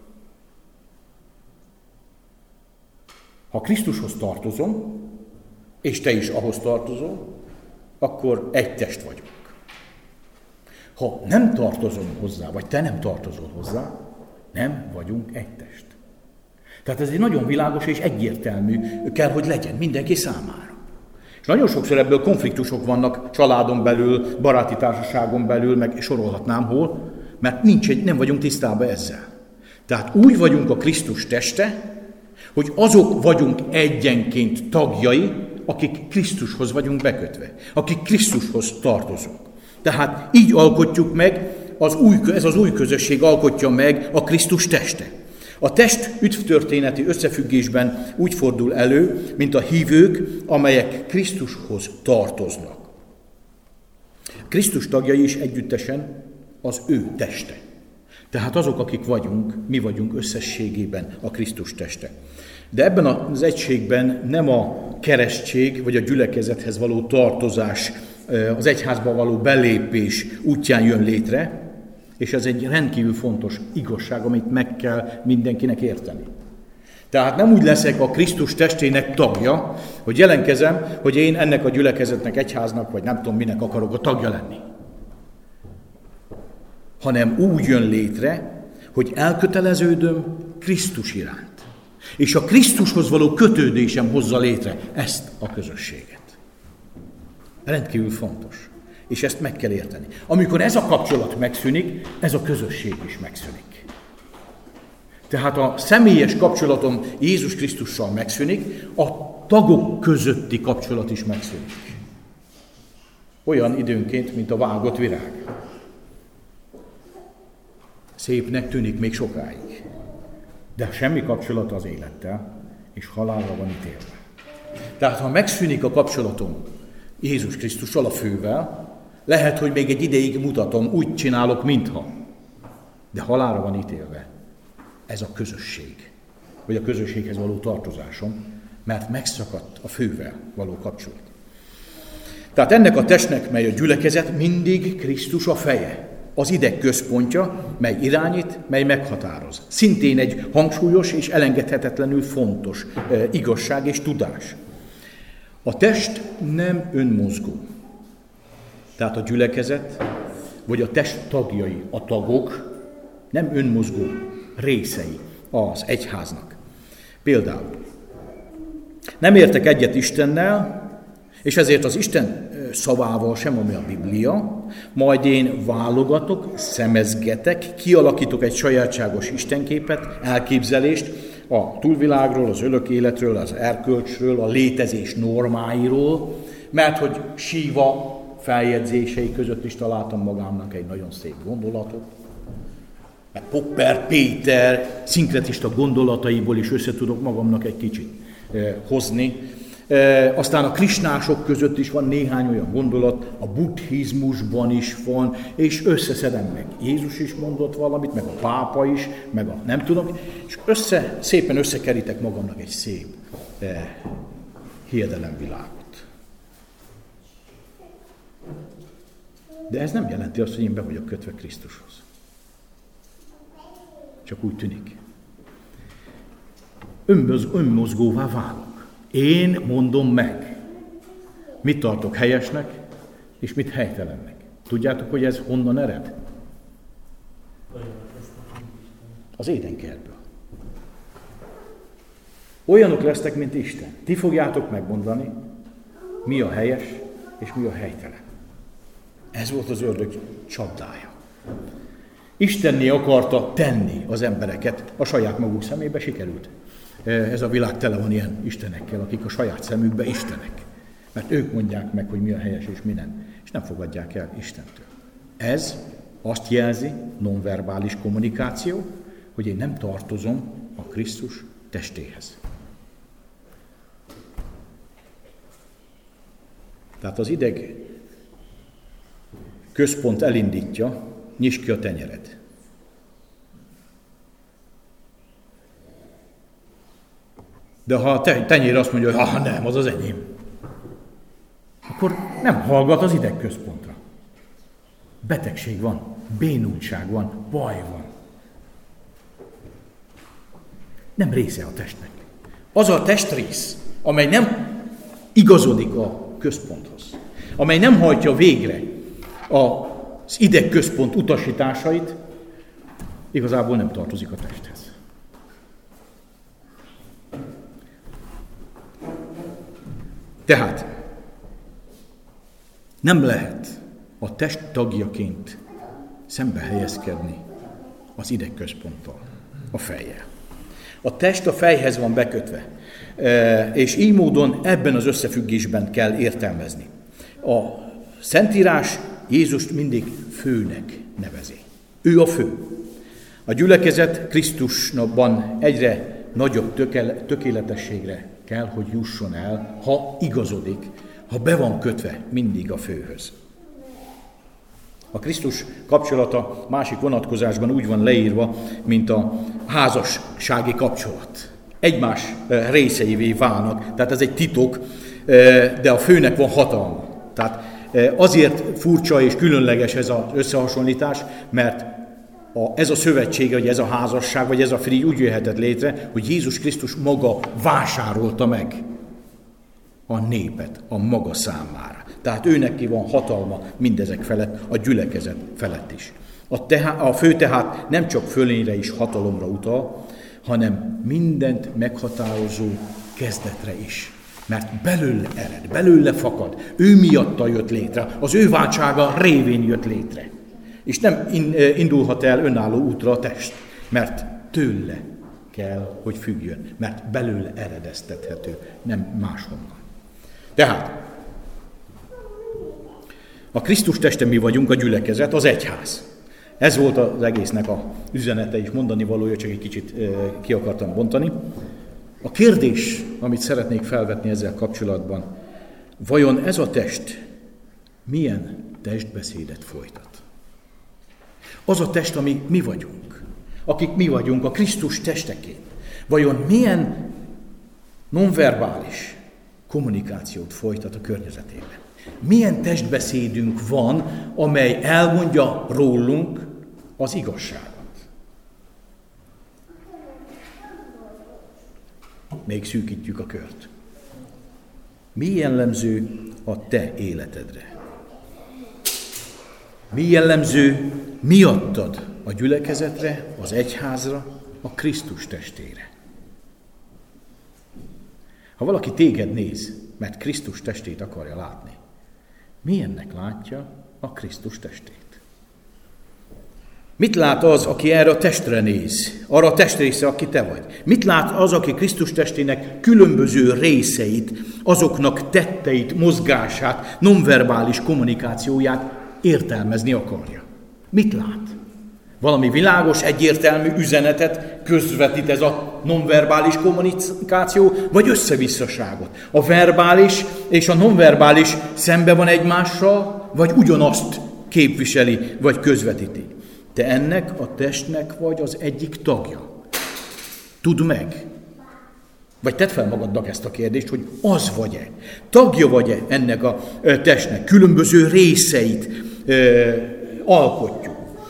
Ha Krisztushoz tartozom, és te is ahhoz tartozol, akkor egy test vagyunk. Ha nem tartozom hozzá, vagy te nem tartozol hozzá, nem vagyunk egy test. Tehát ez egy nagyon világos és egyértelmű kell, hogy legyen mindenki számára. És nagyon sokszor ebből konfliktusok vannak családon belül, baráti társaságon belül, meg sorolhatnám hol, mert nincs egy, nem vagyunk tisztában ezzel. Tehát úgy vagyunk a Krisztus teste, hogy azok vagyunk egyenként tagjai, akik Krisztushoz vagyunk bekötve, akik Krisztushoz tartozunk. Tehát így alkotjuk meg, az új, ez az új közösség alkotja meg a Krisztus teste. A test üdvtörténeti összefüggésben úgy fordul elő, mint a hívők, amelyek Krisztushoz tartoznak. Krisztus tagjai is együttesen az ő teste. Tehát azok, akik vagyunk, mi vagyunk összességében a Krisztus teste. De ebben az egységben nem a keresztség vagy a gyülekezethez való tartozás, az egyházba való belépés útján jön létre, és ez egy rendkívül fontos igazság, amit meg kell mindenkinek érteni. Tehát nem úgy leszek a Krisztus testének tagja, hogy jelenkezem, hogy én ennek a gyülekezetnek, egyháznak, vagy nem tudom minek akarok a tagja lenni. Hanem úgy jön létre, hogy elköteleződöm Krisztus iránt. És a Krisztushoz való kötődésem hozza létre ezt a közösséget. Rendkívül fontos. És ezt meg kell érteni. Amikor ez a kapcsolat megszűnik, ez a közösség is megszűnik. Tehát a személyes kapcsolatom Jézus Krisztussal megszűnik, a tagok közötti kapcsolat is megszűnik. Olyan időnként, mint a vágott virág. Szépnek tűnik még sokáig, de semmi kapcsolata az élettel, és halálra van ítélve. Tehát ha megszűnik a kapcsolatom Jézus Krisztussal, a fővel, lehet, hogy még egy ideig mutatom, úgy csinálok, mintha, de halálra van ítélve. Ez a közösség, vagy a közösséghez való tartozásom, mert megszakadt a fővel való kapcsolat. Tehát ennek a testnek, mely a gyülekezet, mindig Krisztus a feje, az ideg központja, mely irányít, mely meghatároz. Szintén egy hangsúlyos és elengedhetetlenül fontos e, igazság és tudás. A test nem önmozgó. Tehát a gyülekezet, vagy a test tagjai, a tagok nem önmozgó részei az egyháznak. Például nem értek egyet Istennel, és ezért az Isten szavával sem, ami a Biblia, majd én válogatok, szemezgetek, kialakítok egy sajátságos istenképet, elképzelést a túlvilágról, az örök életről, az erkölcsről, a létezés normáiról, mert hogy Síva feljegyzései között is találtam magámnak egy nagyon szép gondolatot, mert Popper Péter szinkretista gondolataiból is össze tudok magamnak egy kicsit eh, hozni. E, aztán a krisnások között is van néhány olyan gondolat, a buddhizmusban is van, és összeszedem meg. Jézus is mondott valamit, meg a pápa is, meg a nem tudom, és össze, szépen összekerítek magamnak egy szép e, hiedelemvilágot. De ez nem jelenti azt, hogy én be vagyok kötve Krisztushoz. Csak úgy tűnik. Önmöz, önmozgóvá válok. Én mondom meg, mit tartok helyesnek, és mit helytelennek. Tudjátok, hogy ez honnan ered? Az édenkertből. Olyanok lesztek, mint Isten. Ti fogjátok megmondani, mi a helyes, és mi a helytelen. Ez volt az ördög csapdája. Istenné akarta tenni az embereket, a saját maguk szemébe sikerült. Ez a világ tele van ilyen istenekkel, akik a saját szemükbe istenek. Mert ők mondják meg, hogy mi a helyes és mi nem. És nem fogadják el Istentől. Ez azt jelzi, nonverbális kommunikáció, hogy én nem tartozom a Krisztus testéhez. Tehát az ideg központ elindítja, nyisd ki a tenyered. De ha a tenyér azt mondja, hogy ah, nem, az az enyém, akkor nem hallgat az idegközpontra. Betegség van, bénultság van, baj van. Nem része a testnek. Az a testrész, amely nem igazodik a központhoz, amely nem hajtja végre az idegközpont utasításait, igazából nem tartozik a testhez. Tehát nem lehet a test tagjaként szembe helyezkedni az idegközponttal, a fejjel. A test a fejhez van bekötve, és így módon ebben az összefüggésben kell értelmezni. A Szentírás Jézust mindig főnek nevezi. Ő a fő. A gyülekezet Krisztusban egyre nagyobb tökéle, tökéletességre kell, hogy jusson el, ha igazodik, ha be van kötve mindig a főhöz. A Krisztus kapcsolata másik vonatkozásban úgy van leírva, mint a házassági kapcsolat. Egymás részeivé válnak, tehát ez egy titok, de a főnek van hatalma. Tehát azért furcsa és különleges ez az összehasonlítás, mert a, ez a szövetség, vagy ez a házasság, vagy ez a frigy úgy jöhetett létre, hogy Jézus Krisztus maga vásárolta meg a népet a maga számára. Tehát őnek ki van hatalma mindezek felett, a gyülekezet felett is. A, tehá, a fő tehát nem csak fölényre és hatalomra utal, hanem mindent meghatározó kezdetre is. Mert belőle ered, belőle fakad, ő miatta jött létre, az ő váltsága révén jött létre. És nem indulhat el önálló útra a test, mert tőle kell, hogy függjön, mert belőle eredeztethető, nem máshonnan. Tehát a Krisztus teste mi vagyunk, a gyülekezet, az egyház. Ez volt az egésznek az üzenete és mondani valója, csak egy kicsit ki akartam bontani. A kérdés, amit szeretnék felvetni ezzel kapcsolatban, vajon ez a test milyen testbeszédet folytat? Az a test, ami mi vagyunk, akik mi vagyunk a Krisztus testeként, vajon milyen nonverbális kommunikációt folytat a környezetében? Milyen testbeszédünk van, amely elmondja rólunk az igazságot? Még szűkítjük a kört. Mi jellemző a te életedre? Mi jellemző miattad a gyülekezetre, az egyházra, a Krisztus testére? Ha valaki téged néz, mert Krisztus testét akarja látni, milyennek látja a Krisztus testét? Mit lát az, aki erre a testre néz, arra a testrésze, aki te vagy? Mit lát az, aki Krisztus testének különböző részeit, azoknak tetteit, mozgását, nonverbális kommunikációját értelmezni akarja? Mit lát? Valami világos, egyértelmű üzenetet közvetít ez a nonverbális kommunikáció, vagy összevisszaságot? A verbális és a nonverbális szembe van egymással, vagy ugyanazt képviseli, vagy közvetíti? Te ennek a testnek vagy az egyik tagja. Tudd meg. Vagy tedd fel magadnak ezt a kérdést, hogy az vagy-e? Tagja vagy-e ennek a testnek? Különböző részeit ö, alkotjuk.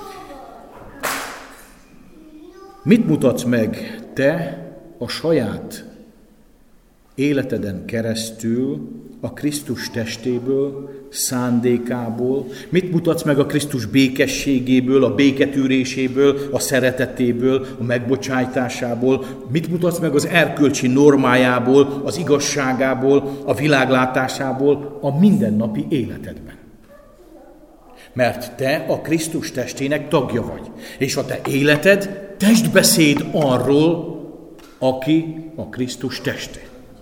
Mit mutatsz meg te a saját életeden keresztül, a Krisztus testéből, szándékából? Mit mutatsz meg a Krisztus békességéből, a béketűréséből, a szeretetéből, a megbocsájtásából? Mit mutatsz meg az erkölcsi normájából, az igazságából, a világlátásából a mindennapi életedben? Mert te a Krisztus testének tagja vagy, és a te életed testbeszéd arról, aki a Krisztus teste.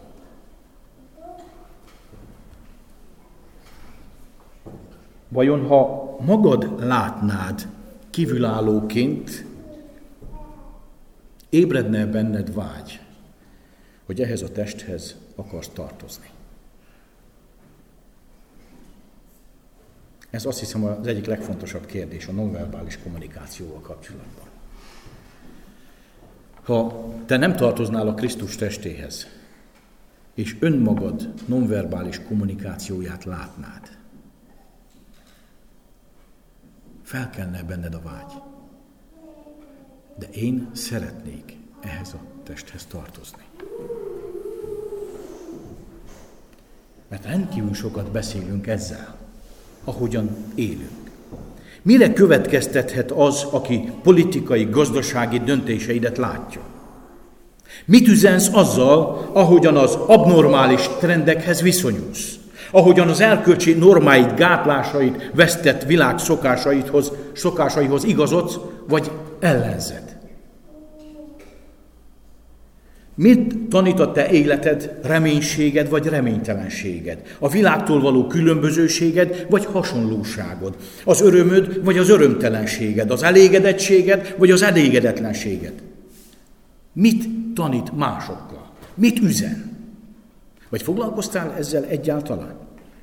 Vajon ha magad látnád kívülállóként, ébredne benned vágy, hogy ehhez a testhez akarsz tartozni? Ez azt hiszem az egyik legfontosabb kérdés a nonverbális kommunikációval kapcsolatban. Ha te nem tartoznál a Krisztus testéhez, és önmagad nonverbális kommunikációját látnád, felkelne benned a vágy. De én szeretnék ehhez a testhez tartozni. Mert rendkívül sokat beszélünk ezzel, ahogyan élünk. Mire következtethet az, aki politikai, gazdasági döntéseidet látja? Mit üzensz azzal, ahogyan az abnormális trendekhez viszonyulsz? Ahogyan az erkölcsi normáid, gátlásait, vesztett világ szokásaidhoz, szokásaihoz igazodsz, vagy ellenzed? Mit tanít a te életed, reménységed vagy reménytelenséged? A világtól való különbözőséged vagy hasonlóságod? Az örömöd vagy az örömtelenséged? Az elégedettséged vagy az elégedetlenséged? Mit tanít másokkal? Mit üzen? Vagy foglalkoztál ezzel egyáltalán?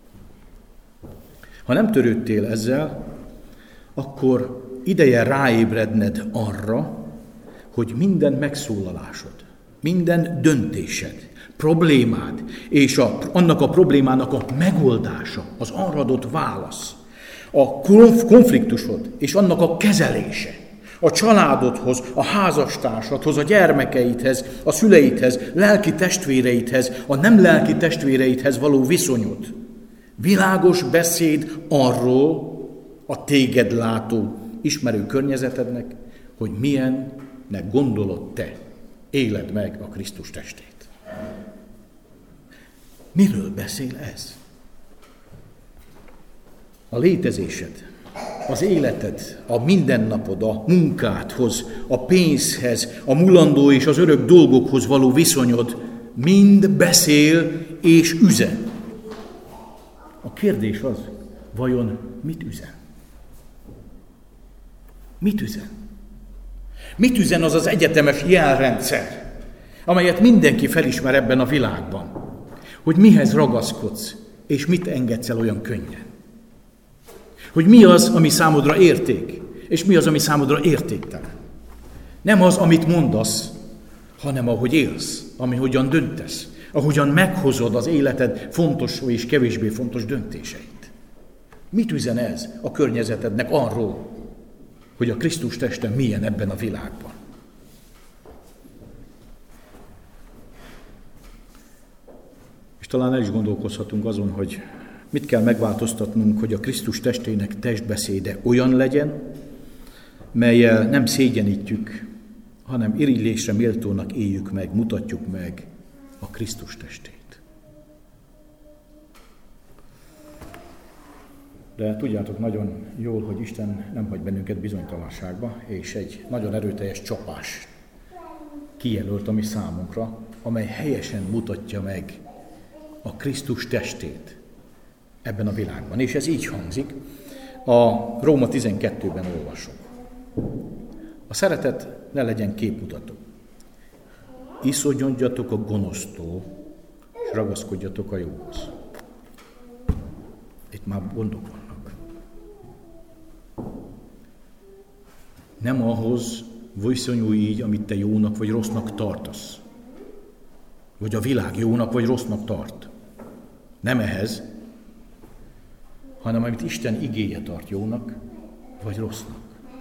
Ha nem törődtél ezzel, akkor ideje ráébredned arra, hogy minden megszólalásod, minden döntésed, problémád és a, annak a problémának a megoldása, az arra adott válasz, a konfliktusod és annak a kezelése, a családodhoz, a házastársadhoz, a gyermekeidhez, a szüleidhez, lelki testvéreidhez, a nem lelki testvéreidhez való viszonyod. Világos beszéd arról a téged látó, ismerő környezetednek, hogy milyennek gondolod te. Éled meg a Krisztus testét. Miről beszél ez? A létezésed, az életed, a mindennapod, a munkádhoz, a pénzhez, a mulandó és az örök dolgokhoz való viszonyod mind beszél és üzen. A kérdés az, vajon mit üzen? Mit üzen? Mit üzen az az egyetemes jelrendszer, amelyet mindenki felismer ebben a világban, hogy mihez ragaszkodsz, és mit engedsz el olyan könnyen? Hogy mi az, ami számodra érték, és mi az, ami számodra értéktelen. Nem az, amit mondasz, hanem ahogy élsz, ami hogyan döntesz, ahogyan meghozod az életed fontos és kevésbé fontos döntéseit. Mit üzen ez a környezetednek arról, hogy a Krisztus teste milyen ebben a világban? És talán el is gondolkozhatunk azon, hogy mit kell megváltoztatnunk, hogy a Krisztus testének testbeszéde olyan legyen, mellyel nem szégyenítjük, hanem irigylésre méltónak éljük meg, mutatjuk meg a Krisztus testét. De tudjátok nagyon jól, hogy Isten nem hagy bennünket bizonytalanságba, és egy nagyon erőteljes csapás kijelölt a mi számunkra, amely helyesen mutatja meg a Krisztus testét ebben a világban. És ez így hangzik, a Róma tizenkettőben olvasok. A szeretet ne legyen képmutató. Iszonyodjatok a gonosztól, és ragaszkodjatok a jóhoz. Itt már gondok vannak. Nem ahhoz viszonyulj így, amit te jónak vagy rossznak tartasz. Vagy a világ jónak vagy rossznak tart. Nem ehhez, hanem amit Isten igéje tart jónak vagy rossznak.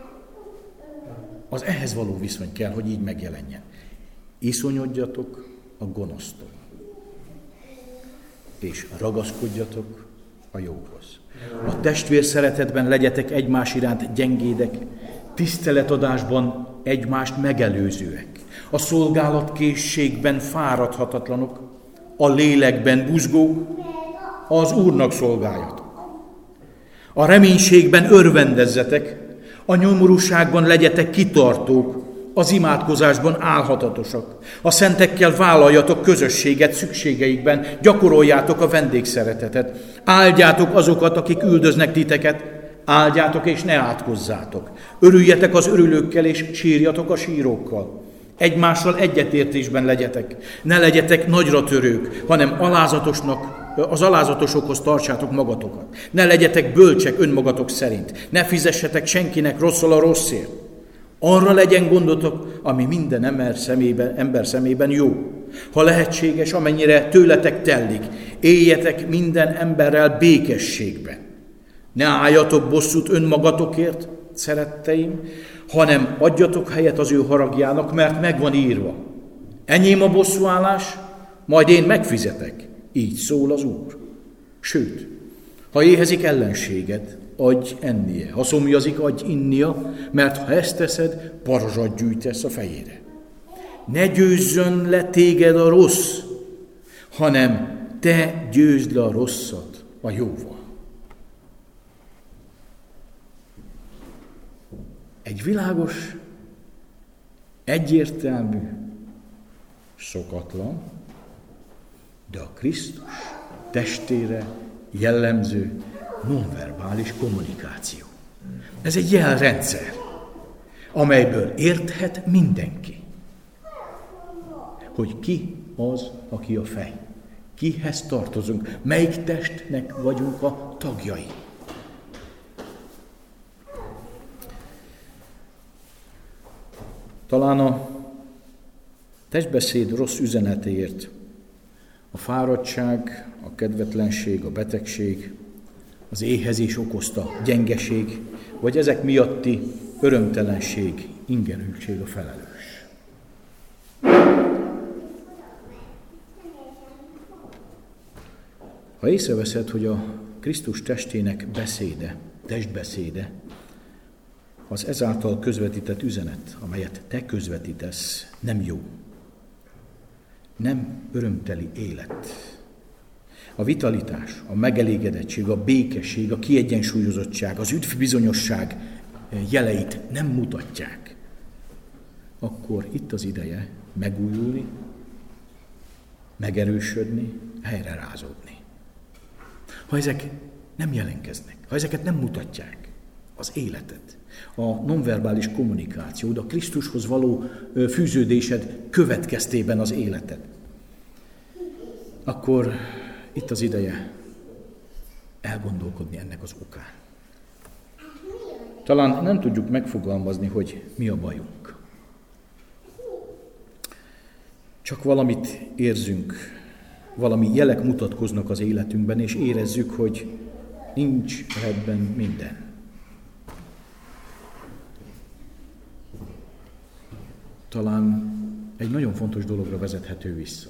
Az ehhez való viszony kell, hogy így megjelenjen. Iszonyodjatok a gonosztól, és ragaszkodjatok a jóhoz. A testvér szeretetben legyetek egymás iránt gyengédek, tiszteletadásban egymást megelőzőek, a szolgálatkészségben fáradhatatlanok, a lélekben buzgók, az Úrnak szolgáljatok. A reménységben örvendezzetek, a nyomorúságban legyetek kitartók, az imádkozásban álhatatosak. A szentekkel vállaljatok közösséget szükségeikben, gyakoroljátok a vendégszeretetet. Áldjátok azokat, akik üldöznek titeket, áldjátok és ne átkozzátok. Örüljetek az örülőkkel és sírjatok a sírókkal. Egymással egyetértésben legyetek. Ne legyetek nagyra törők, hanem alázatosnak, az alázatosokhoz tartsátok magatokat. Ne legyetek bölcsek önmagatok szerint. Ne fizessetek senkinek rosszul a rosszért. Arra legyen gondotok, ami minden ember szemében, ember szemében jó. Ha lehetséges, amennyire tőletek tellik, éljetek minden emberrel békességben. Ne álljatok bosszút önmagatokért, szeretteim, hanem adjatok helyet az ő haragjának, mert megvan írva. Enyém a bosszúállás, majd én megfizetek. Így szól az Úr. Sőt, ha éhezik ellenséged, adj ennie. Ha szomjazik, adj innia, mert ha ezt teszed, parazsat gyűjtesz a fejére. Ne győzzön le téged a rossz, hanem te győzd le a rosszat a jóval. Egy világos, egyértelmű, szokatlan, de a Krisztus testére jellemző nonverbális kommunikáció. Ez egy jelrendszer, amelyből érthet mindenki, hogy ki az, aki a fej. Kihez tartozunk, melyik testnek vagyunk a tagjai. Talán a testbeszéd rossz üzenetéért a fáradtság, a kedvetlenség, a betegség, az éhezés okozta gyengeség, vagy ezek miatti örömtelenség, ingerültség a felelős. Ha észreveszed, hogy a Krisztus testének beszéde, testbeszéde, az ezáltal közvetített üzenet, amelyet te közvetítesz, nem jó. Nem örömteli élet. A vitalitás, a megelégedettség, a békesség, a kiegyensúlyozottság, az üdvbizonyosság jeleit nem mutatják. Akkor itt az ideje megújulni, megerősödni, helyre rázódni. Ha ezek nem jelenkeznek, ha ezeket nem mutatják, az életed, a nonverbális kommunikációd, a Krisztushoz való fűződésed következtében az életed, akkor itt az ideje elgondolkodni ennek az okán. Talán nem tudjuk megfogalmazni, hogy mi a bajunk. Csak valamit érzünk, valami jelek mutatkoznak az életünkben, és érezzük, hogy nincs rendben minden. Talán egy nagyon fontos dologra vezethető vissza.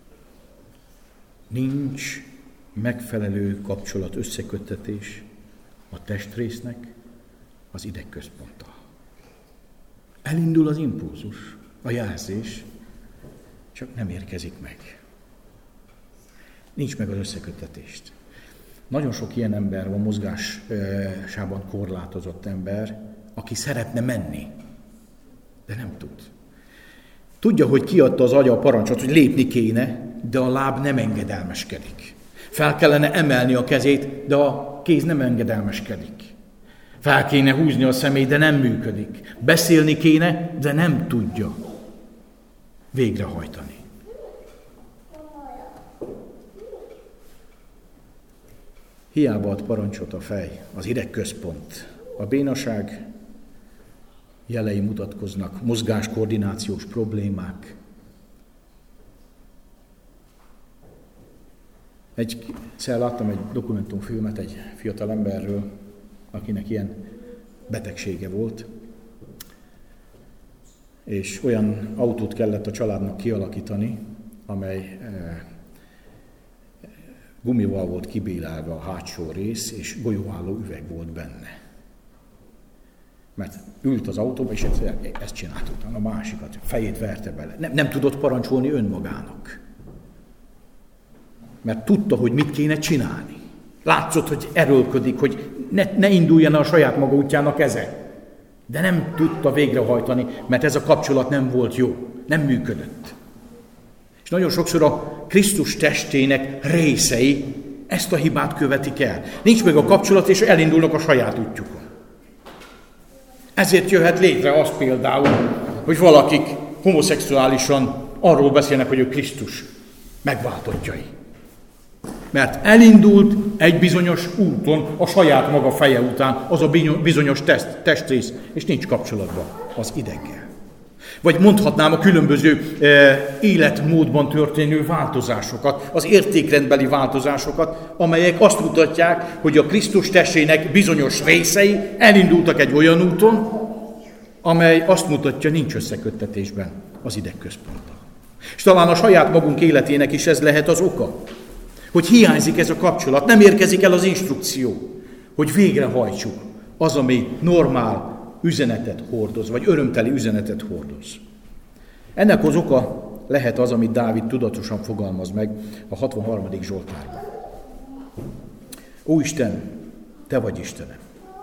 Nincs megfelelő kapcsolat, összeköttetés a testrésznek az idegközponttal. Elindul az impulzus, a jelzés, csak nem érkezik meg. Nincs meg az összeköttetést. Nagyon sok ilyen ember van, mozgásában korlátozott ember, aki szeretne menni, de nem tud. Tudja, hogy kiadta az agya a parancsot, hogy lépni kéne, de a láb nem engedelmeskedik. Fel kellene emelni a kezét, de a kéz nem engedelmeskedik. Fel kéne húzni a szemét, de nem működik. Beszélni kéne, de nem tudja végrehajtani. Hiába ad parancsot a fej, az idegközpont. A bénaság jelei mutatkoznak, mozgáskoordinációs problémák. Egyszer láttam egy dokumentumfilmet egy fiatal emberről, akinek ilyen betegsége volt, és olyan autót kellett a családnak kialakítani, amely eh, gumival volt kibélelve a hátsó rész, és golyóálló üveg volt benne. Mert ült az autóba, és ezt csinált utána, a másikat, fejét verte bele. Nem, nem tudott parancsolni önmagának. Mert tudta, hogy mit kéne csinálni. Látszott, hogy erőlködik, hogy ne, ne induljon a saját maga útján a keze. De nem tudta végrehajtani, mert ez a kapcsolat nem volt jó, nem működött. És nagyon sokszor a Krisztus testének részei ezt a hibát követik el. Nincs meg a kapcsolat, és elindulnak a saját útjukon. Ezért jöhet létre az például, hogy valakik homoszexuálisan arról beszélnek, hogy ők Krisztus megváltottjai. Mert elindult egy bizonyos úton, a saját maga feje után, az a bizonyos test, testrész, és nincs kapcsolatban az ideggel. Vagy mondhatnám a különböző e, életmódban történő változásokat, az értékrendbeli változásokat, amelyek azt mutatják, hogy a Krisztus testének bizonyos részei elindultak egy olyan úton, amely azt mutatja, nincs összeköttetésben az idegközponttal. És talán a saját magunk életének is ez lehet az oka, hogy hiányzik ez a kapcsolat, nem érkezik el az instrukció, hogy végrehajtsuk az, ami normál üzenetet hordoz, vagy örömteli üzenetet hordoz. Ennek az oka lehet az, amit Dávid tudatosan fogalmaz meg a hatvanharmadik Zsoltárban. Ó Isten, te vagy Istenem,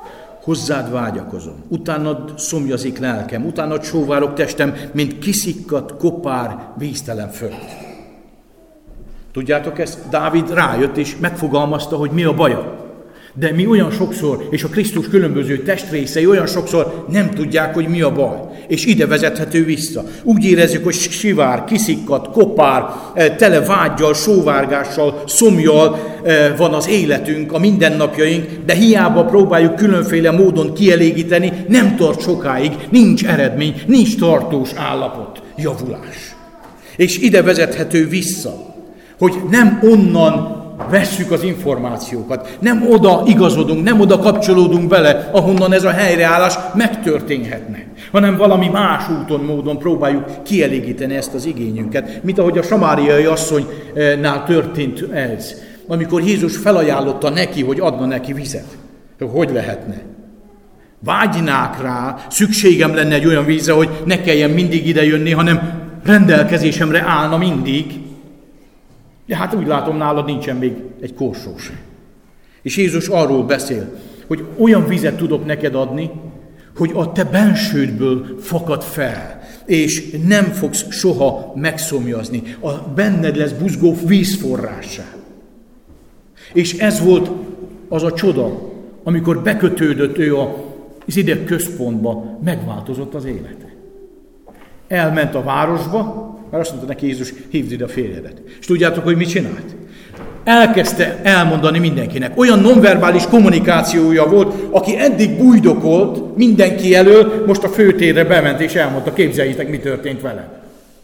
hozzád vágyakozom, utánad szomjazik lelkem, utánad sóvárok testem, mint kiszikkadt kopár víztelen föld. Tudjátok ezt? Dávid rájött és megfogalmazta, hogy mi a baja. De mi olyan sokszor, és a Krisztus különböző testrészei olyan sokszor nem tudják, hogy mi a baj. És ide vezethető vissza. Úgy érezzük, hogy sivár, kiszikkadt, kopár, tele vággyal, sóvárgással, szomjal van az életünk, a mindennapjaink, de hiába próbáljuk különféle módon kielégíteni, nem tart sokáig, nincs eredmény, nincs tartós állapot, javulás. És ide vezethető vissza, hogy nem onnan vesszük az információkat, nem oda igazodunk, nem oda kapcsolódunk bele, ahonnan ez a helyreállás megtörténhetne, hanem valami más úton, módon próbáljuk kielégíteni ezt az igényünket, mint ahogy a samáriai asszonynál történt ez, amikor Jézus felajánlotta neki, hogy adna neki vizet. Hogy lehetne? Vágynák rá, szükségem lenne egy olyan vízre, hogy ne kelljen mindig ide jönni, hanem rendelkezésemre állna mindig. De hát úgy látom, nálad nincsen még egy korsó sem. És Jézus arról beszél, hogy olyan vizet tudok neked adni, hogy a te bensődből fakad fel, és nem fogsz soha megszomjazni. A benned lesz buzgó vízforrássá. És ez volt az a csoda, amikor bekötődött ő az ideg központba, megváltozott az élete. Elment a városba, mert azt mondta neki Jézus, hívd ide a férjedet. És tudjátok, hogy mit csinált? Elkezdte elmondani mindenkinek. Olyan nonverbális kommunikációja volt, aki eddig bujdokolt mindenki elől, most a főtérre bement és elmondta, képzeljétek, mi történt vele.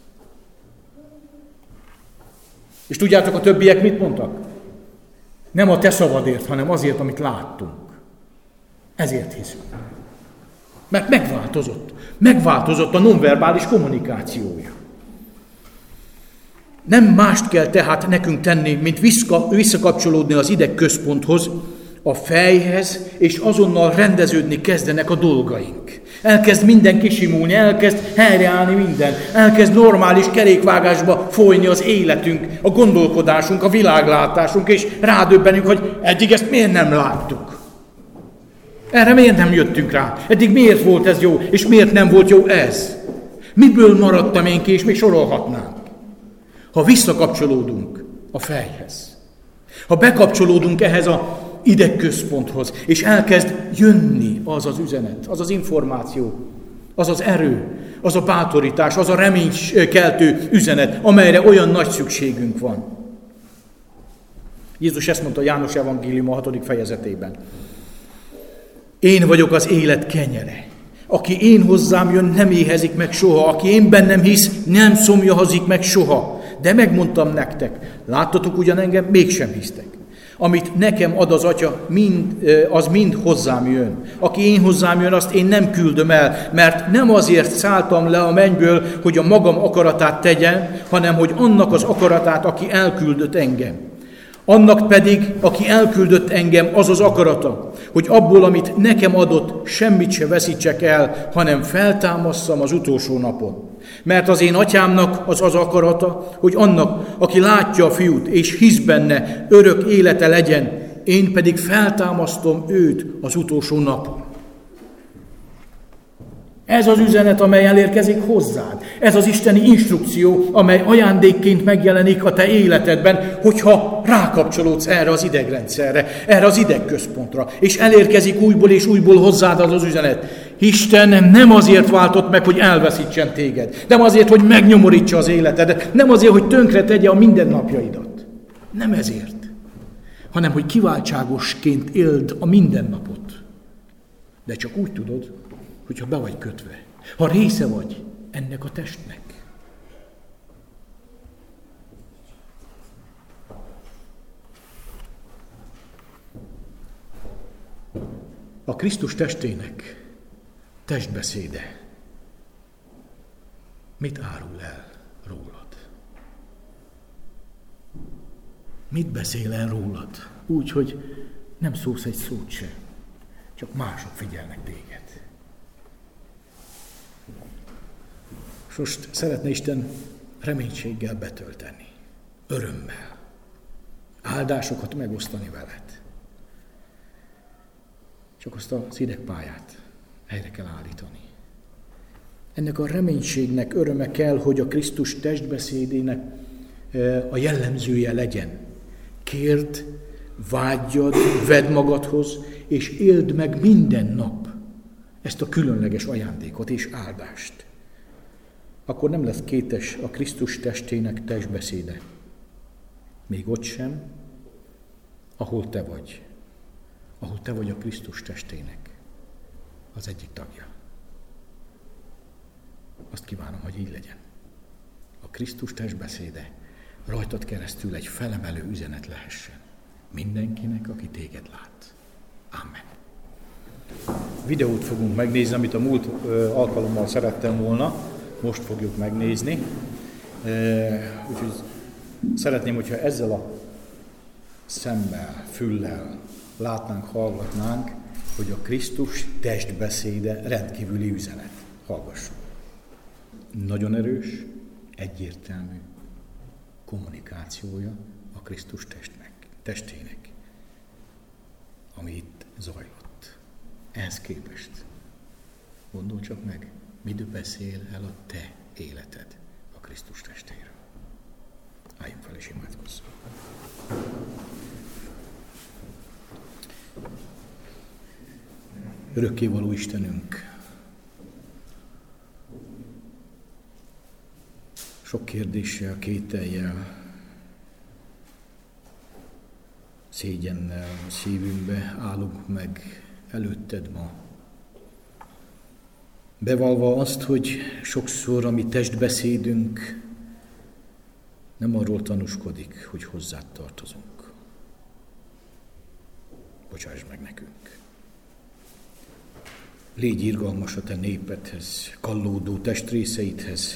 És tudjátok, a többiek mit mondtak? Nem a te szavadért, hanem azért, amit láttunk. Ezért hiszünk. Mert megváltozott. Megváltozott a nonverbális kommunikációja. Nem mást kell tehát nekünk tenni, mint visszakapcsolódni az idegközponthoz, a fejhez, és azonnal rendeződni kezdenek a dolgaink. Elkezd minden kisimulni, elkezd helyreállni minden, elkezd normális kerékvágásba folyni az életünk, a gondolkodásunk, a világlátásunk, és rádöbbenünk, hogy eddig ezt miért nem láttuk. Erre miért nem jöttünk rá? Eddig miért volt ez jó, és miért nem volt jó ez? Miből maradtam én ki, és még sorolhatnánk? Ha visszakapcsolódunk a fejhez, ha bekapcsolódunk ehhez az idegközponthoz, és elkezd jönni az az üzenet, az az információ, az az erő, az a bátorítás, az a reménykeltő üzenet, amelyre olyan nagy szükségünk van. Jézus ezt mondta János evangélium a hatodik fejezetében. Én vagyok az élet kenyere. Aki én hozzám jön, nem éhezik meg soha. Aki én bennem hisz, nem szomjazik meg soha. De megmondtam nektek, láttatok ugyan engem, mégsem hisztek. Amit nekem ad az Atya, mind, az mind hozzám jön. Aki én hozzám jön, azt én nem küldöm el, mert nem azért szálltam le a mennyből, hogy a magam akaratát tegyen, hanem hogy annak az akaratát, aki elküldött engem. Annak pedig, aki elküldött engem, az az akarata, hogy abból, amit nekem adott, semmit se veszítsek el, hanem feltámasszam az utolsó napon. Mert az én atyámnak az az akarata, hogy annak, aki látja a fiút, és hisz benne, örök élete legyen, én pedig feltámasztom őt az utolsó napon. Ez az üzenet, amely elérkezik hozzád. Ez az isteni instrukció, amely ajándékként megjelenik a te életedben, hogyha rákapcsolódsz erre az idegrendszerre, erre az idegközpontra, és elérkezik újból és újból hozzád az az üzenet. Isten nem azért váltott meg, hogy elveszítsen téged, nem azért, hogy megnyomorítsa az életedet, nem azért, hogy tönkre tegye a mindennapjaidat. Nem ezért, hanem hogy kiváltságosként éld a mindennapot. De csak úgy tudod, hogyha be vagy kötve, ha része vagy ennek a testnek. A Krisztus testének testbeszéde mit árul el rólad? Mit beszél el rólad? Úgy, hogy nem szólsz egy szót sem, csak mások figyelnek téged. És most szeretne Isten reménységgel betölteni, örömmel, áldásokat megosztani veled. Csak azt az idegpályát helyre kell állítani. Ennek a reménységnek öröme kell, hogy a Krisztus testbeszédének a jellemzője legyen. Kérd, vágyjad, vedd magadhoz, és éld meg minden nap ezt a különleges ajándékot és áldást. Akkor nem lesz kétes a Krisztus testének testbeszéde. Még ott sem, ahol te vagy. Ahol te vagy a Krisztus testének az egyik tagja. Azt kívánom, hogy így legyen. A Krisztus testbeszéde rajtad keresztül egy felemelő üzenet lehessen mindenkinek, aki téged lát. Amen. Videót fogunk megnézni, amit a múlt alkalommal szerettem volna, most fogjuk megnézni. Úgyhogy szeretném, hogyha ezzel a szemmel, füllel látnánk, hallgatnánk, hogy a Krisztus testbeszéde rendkívüli üzenet. Hallgassuk. Nagyon erős, egyértelmű kommunikációja a Krisztus testnek, testének, ami itt zajlott. Ehhez képest gondolj csak meg, mit beszél el a te életed a Krisztus testéről. Álljunk fel és imádkozzunk. Örökkévaló Istenünk, sok kérdéssel, kétellyel, szégyennel a szívünkbe állunk meg előtted ma. Bevalva azt, hogy sokszor a mi testbeszédünk nem arról tanúskodik, hogy hozzád tartozunk. Bocsáss meg nekünk. Légy irgalmas a te népedhez, kallódó testrészeidhez,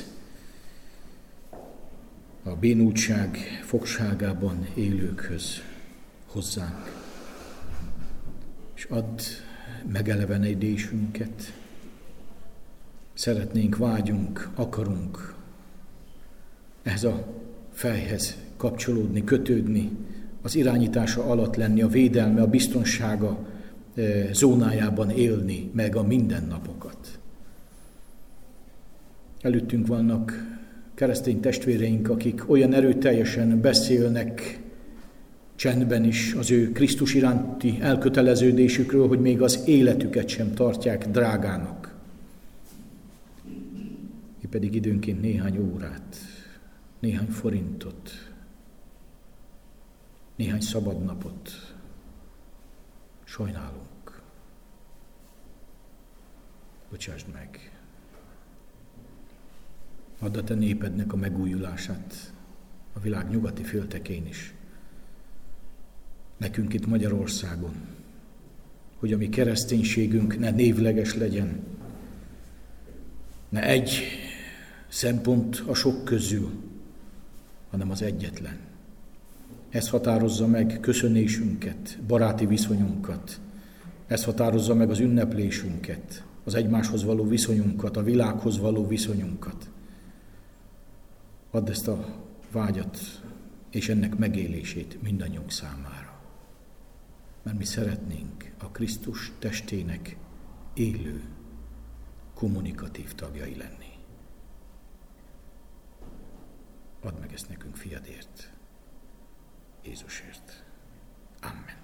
a bénultság fogságában élőkhöz, hozzánk, és add megelevenedésünket. Szeretnénk, vágyunk, akarunk ehhez a fejhez kapcsolódni, kötődni, az irányítása alatt lenni, a védelme, a biztonsága zónájában élni meg a mindennapokat. Előttünk vannak keresztény testvéreink, akik olyan erőteljesen beszélnek csendben is az ő Krisztus iránti elköteleződésükről, hogy még az életüket sem tartják drágának. Mi pedig időnként néhány órát, néhány forintot, néhány szabadnapot sajnálunk. Bocsásd meg. Add a te népednek a megújulását a világ nyugati féltekén is. Nekünk itt Magyarországon, hogy a mi kereszténységünk ne névleges legyen, ne egy szempont a sok közül, hanem az egyetlen. Ez határozza meg köszönésünket, baráti viszonyunkat, ez határozza meg az ünneplésünket, az egymáshoz való viszonyunkat, a világhoz való viszonyunkat. Add ezt a vágyat és ennek megélését mindannyiunk számára. Mert mi szeretnénk a Krisztus testének élő, kommunikatív tagjai lenni. Add meg ezt nekünk fiadért, Jézusért. Amen.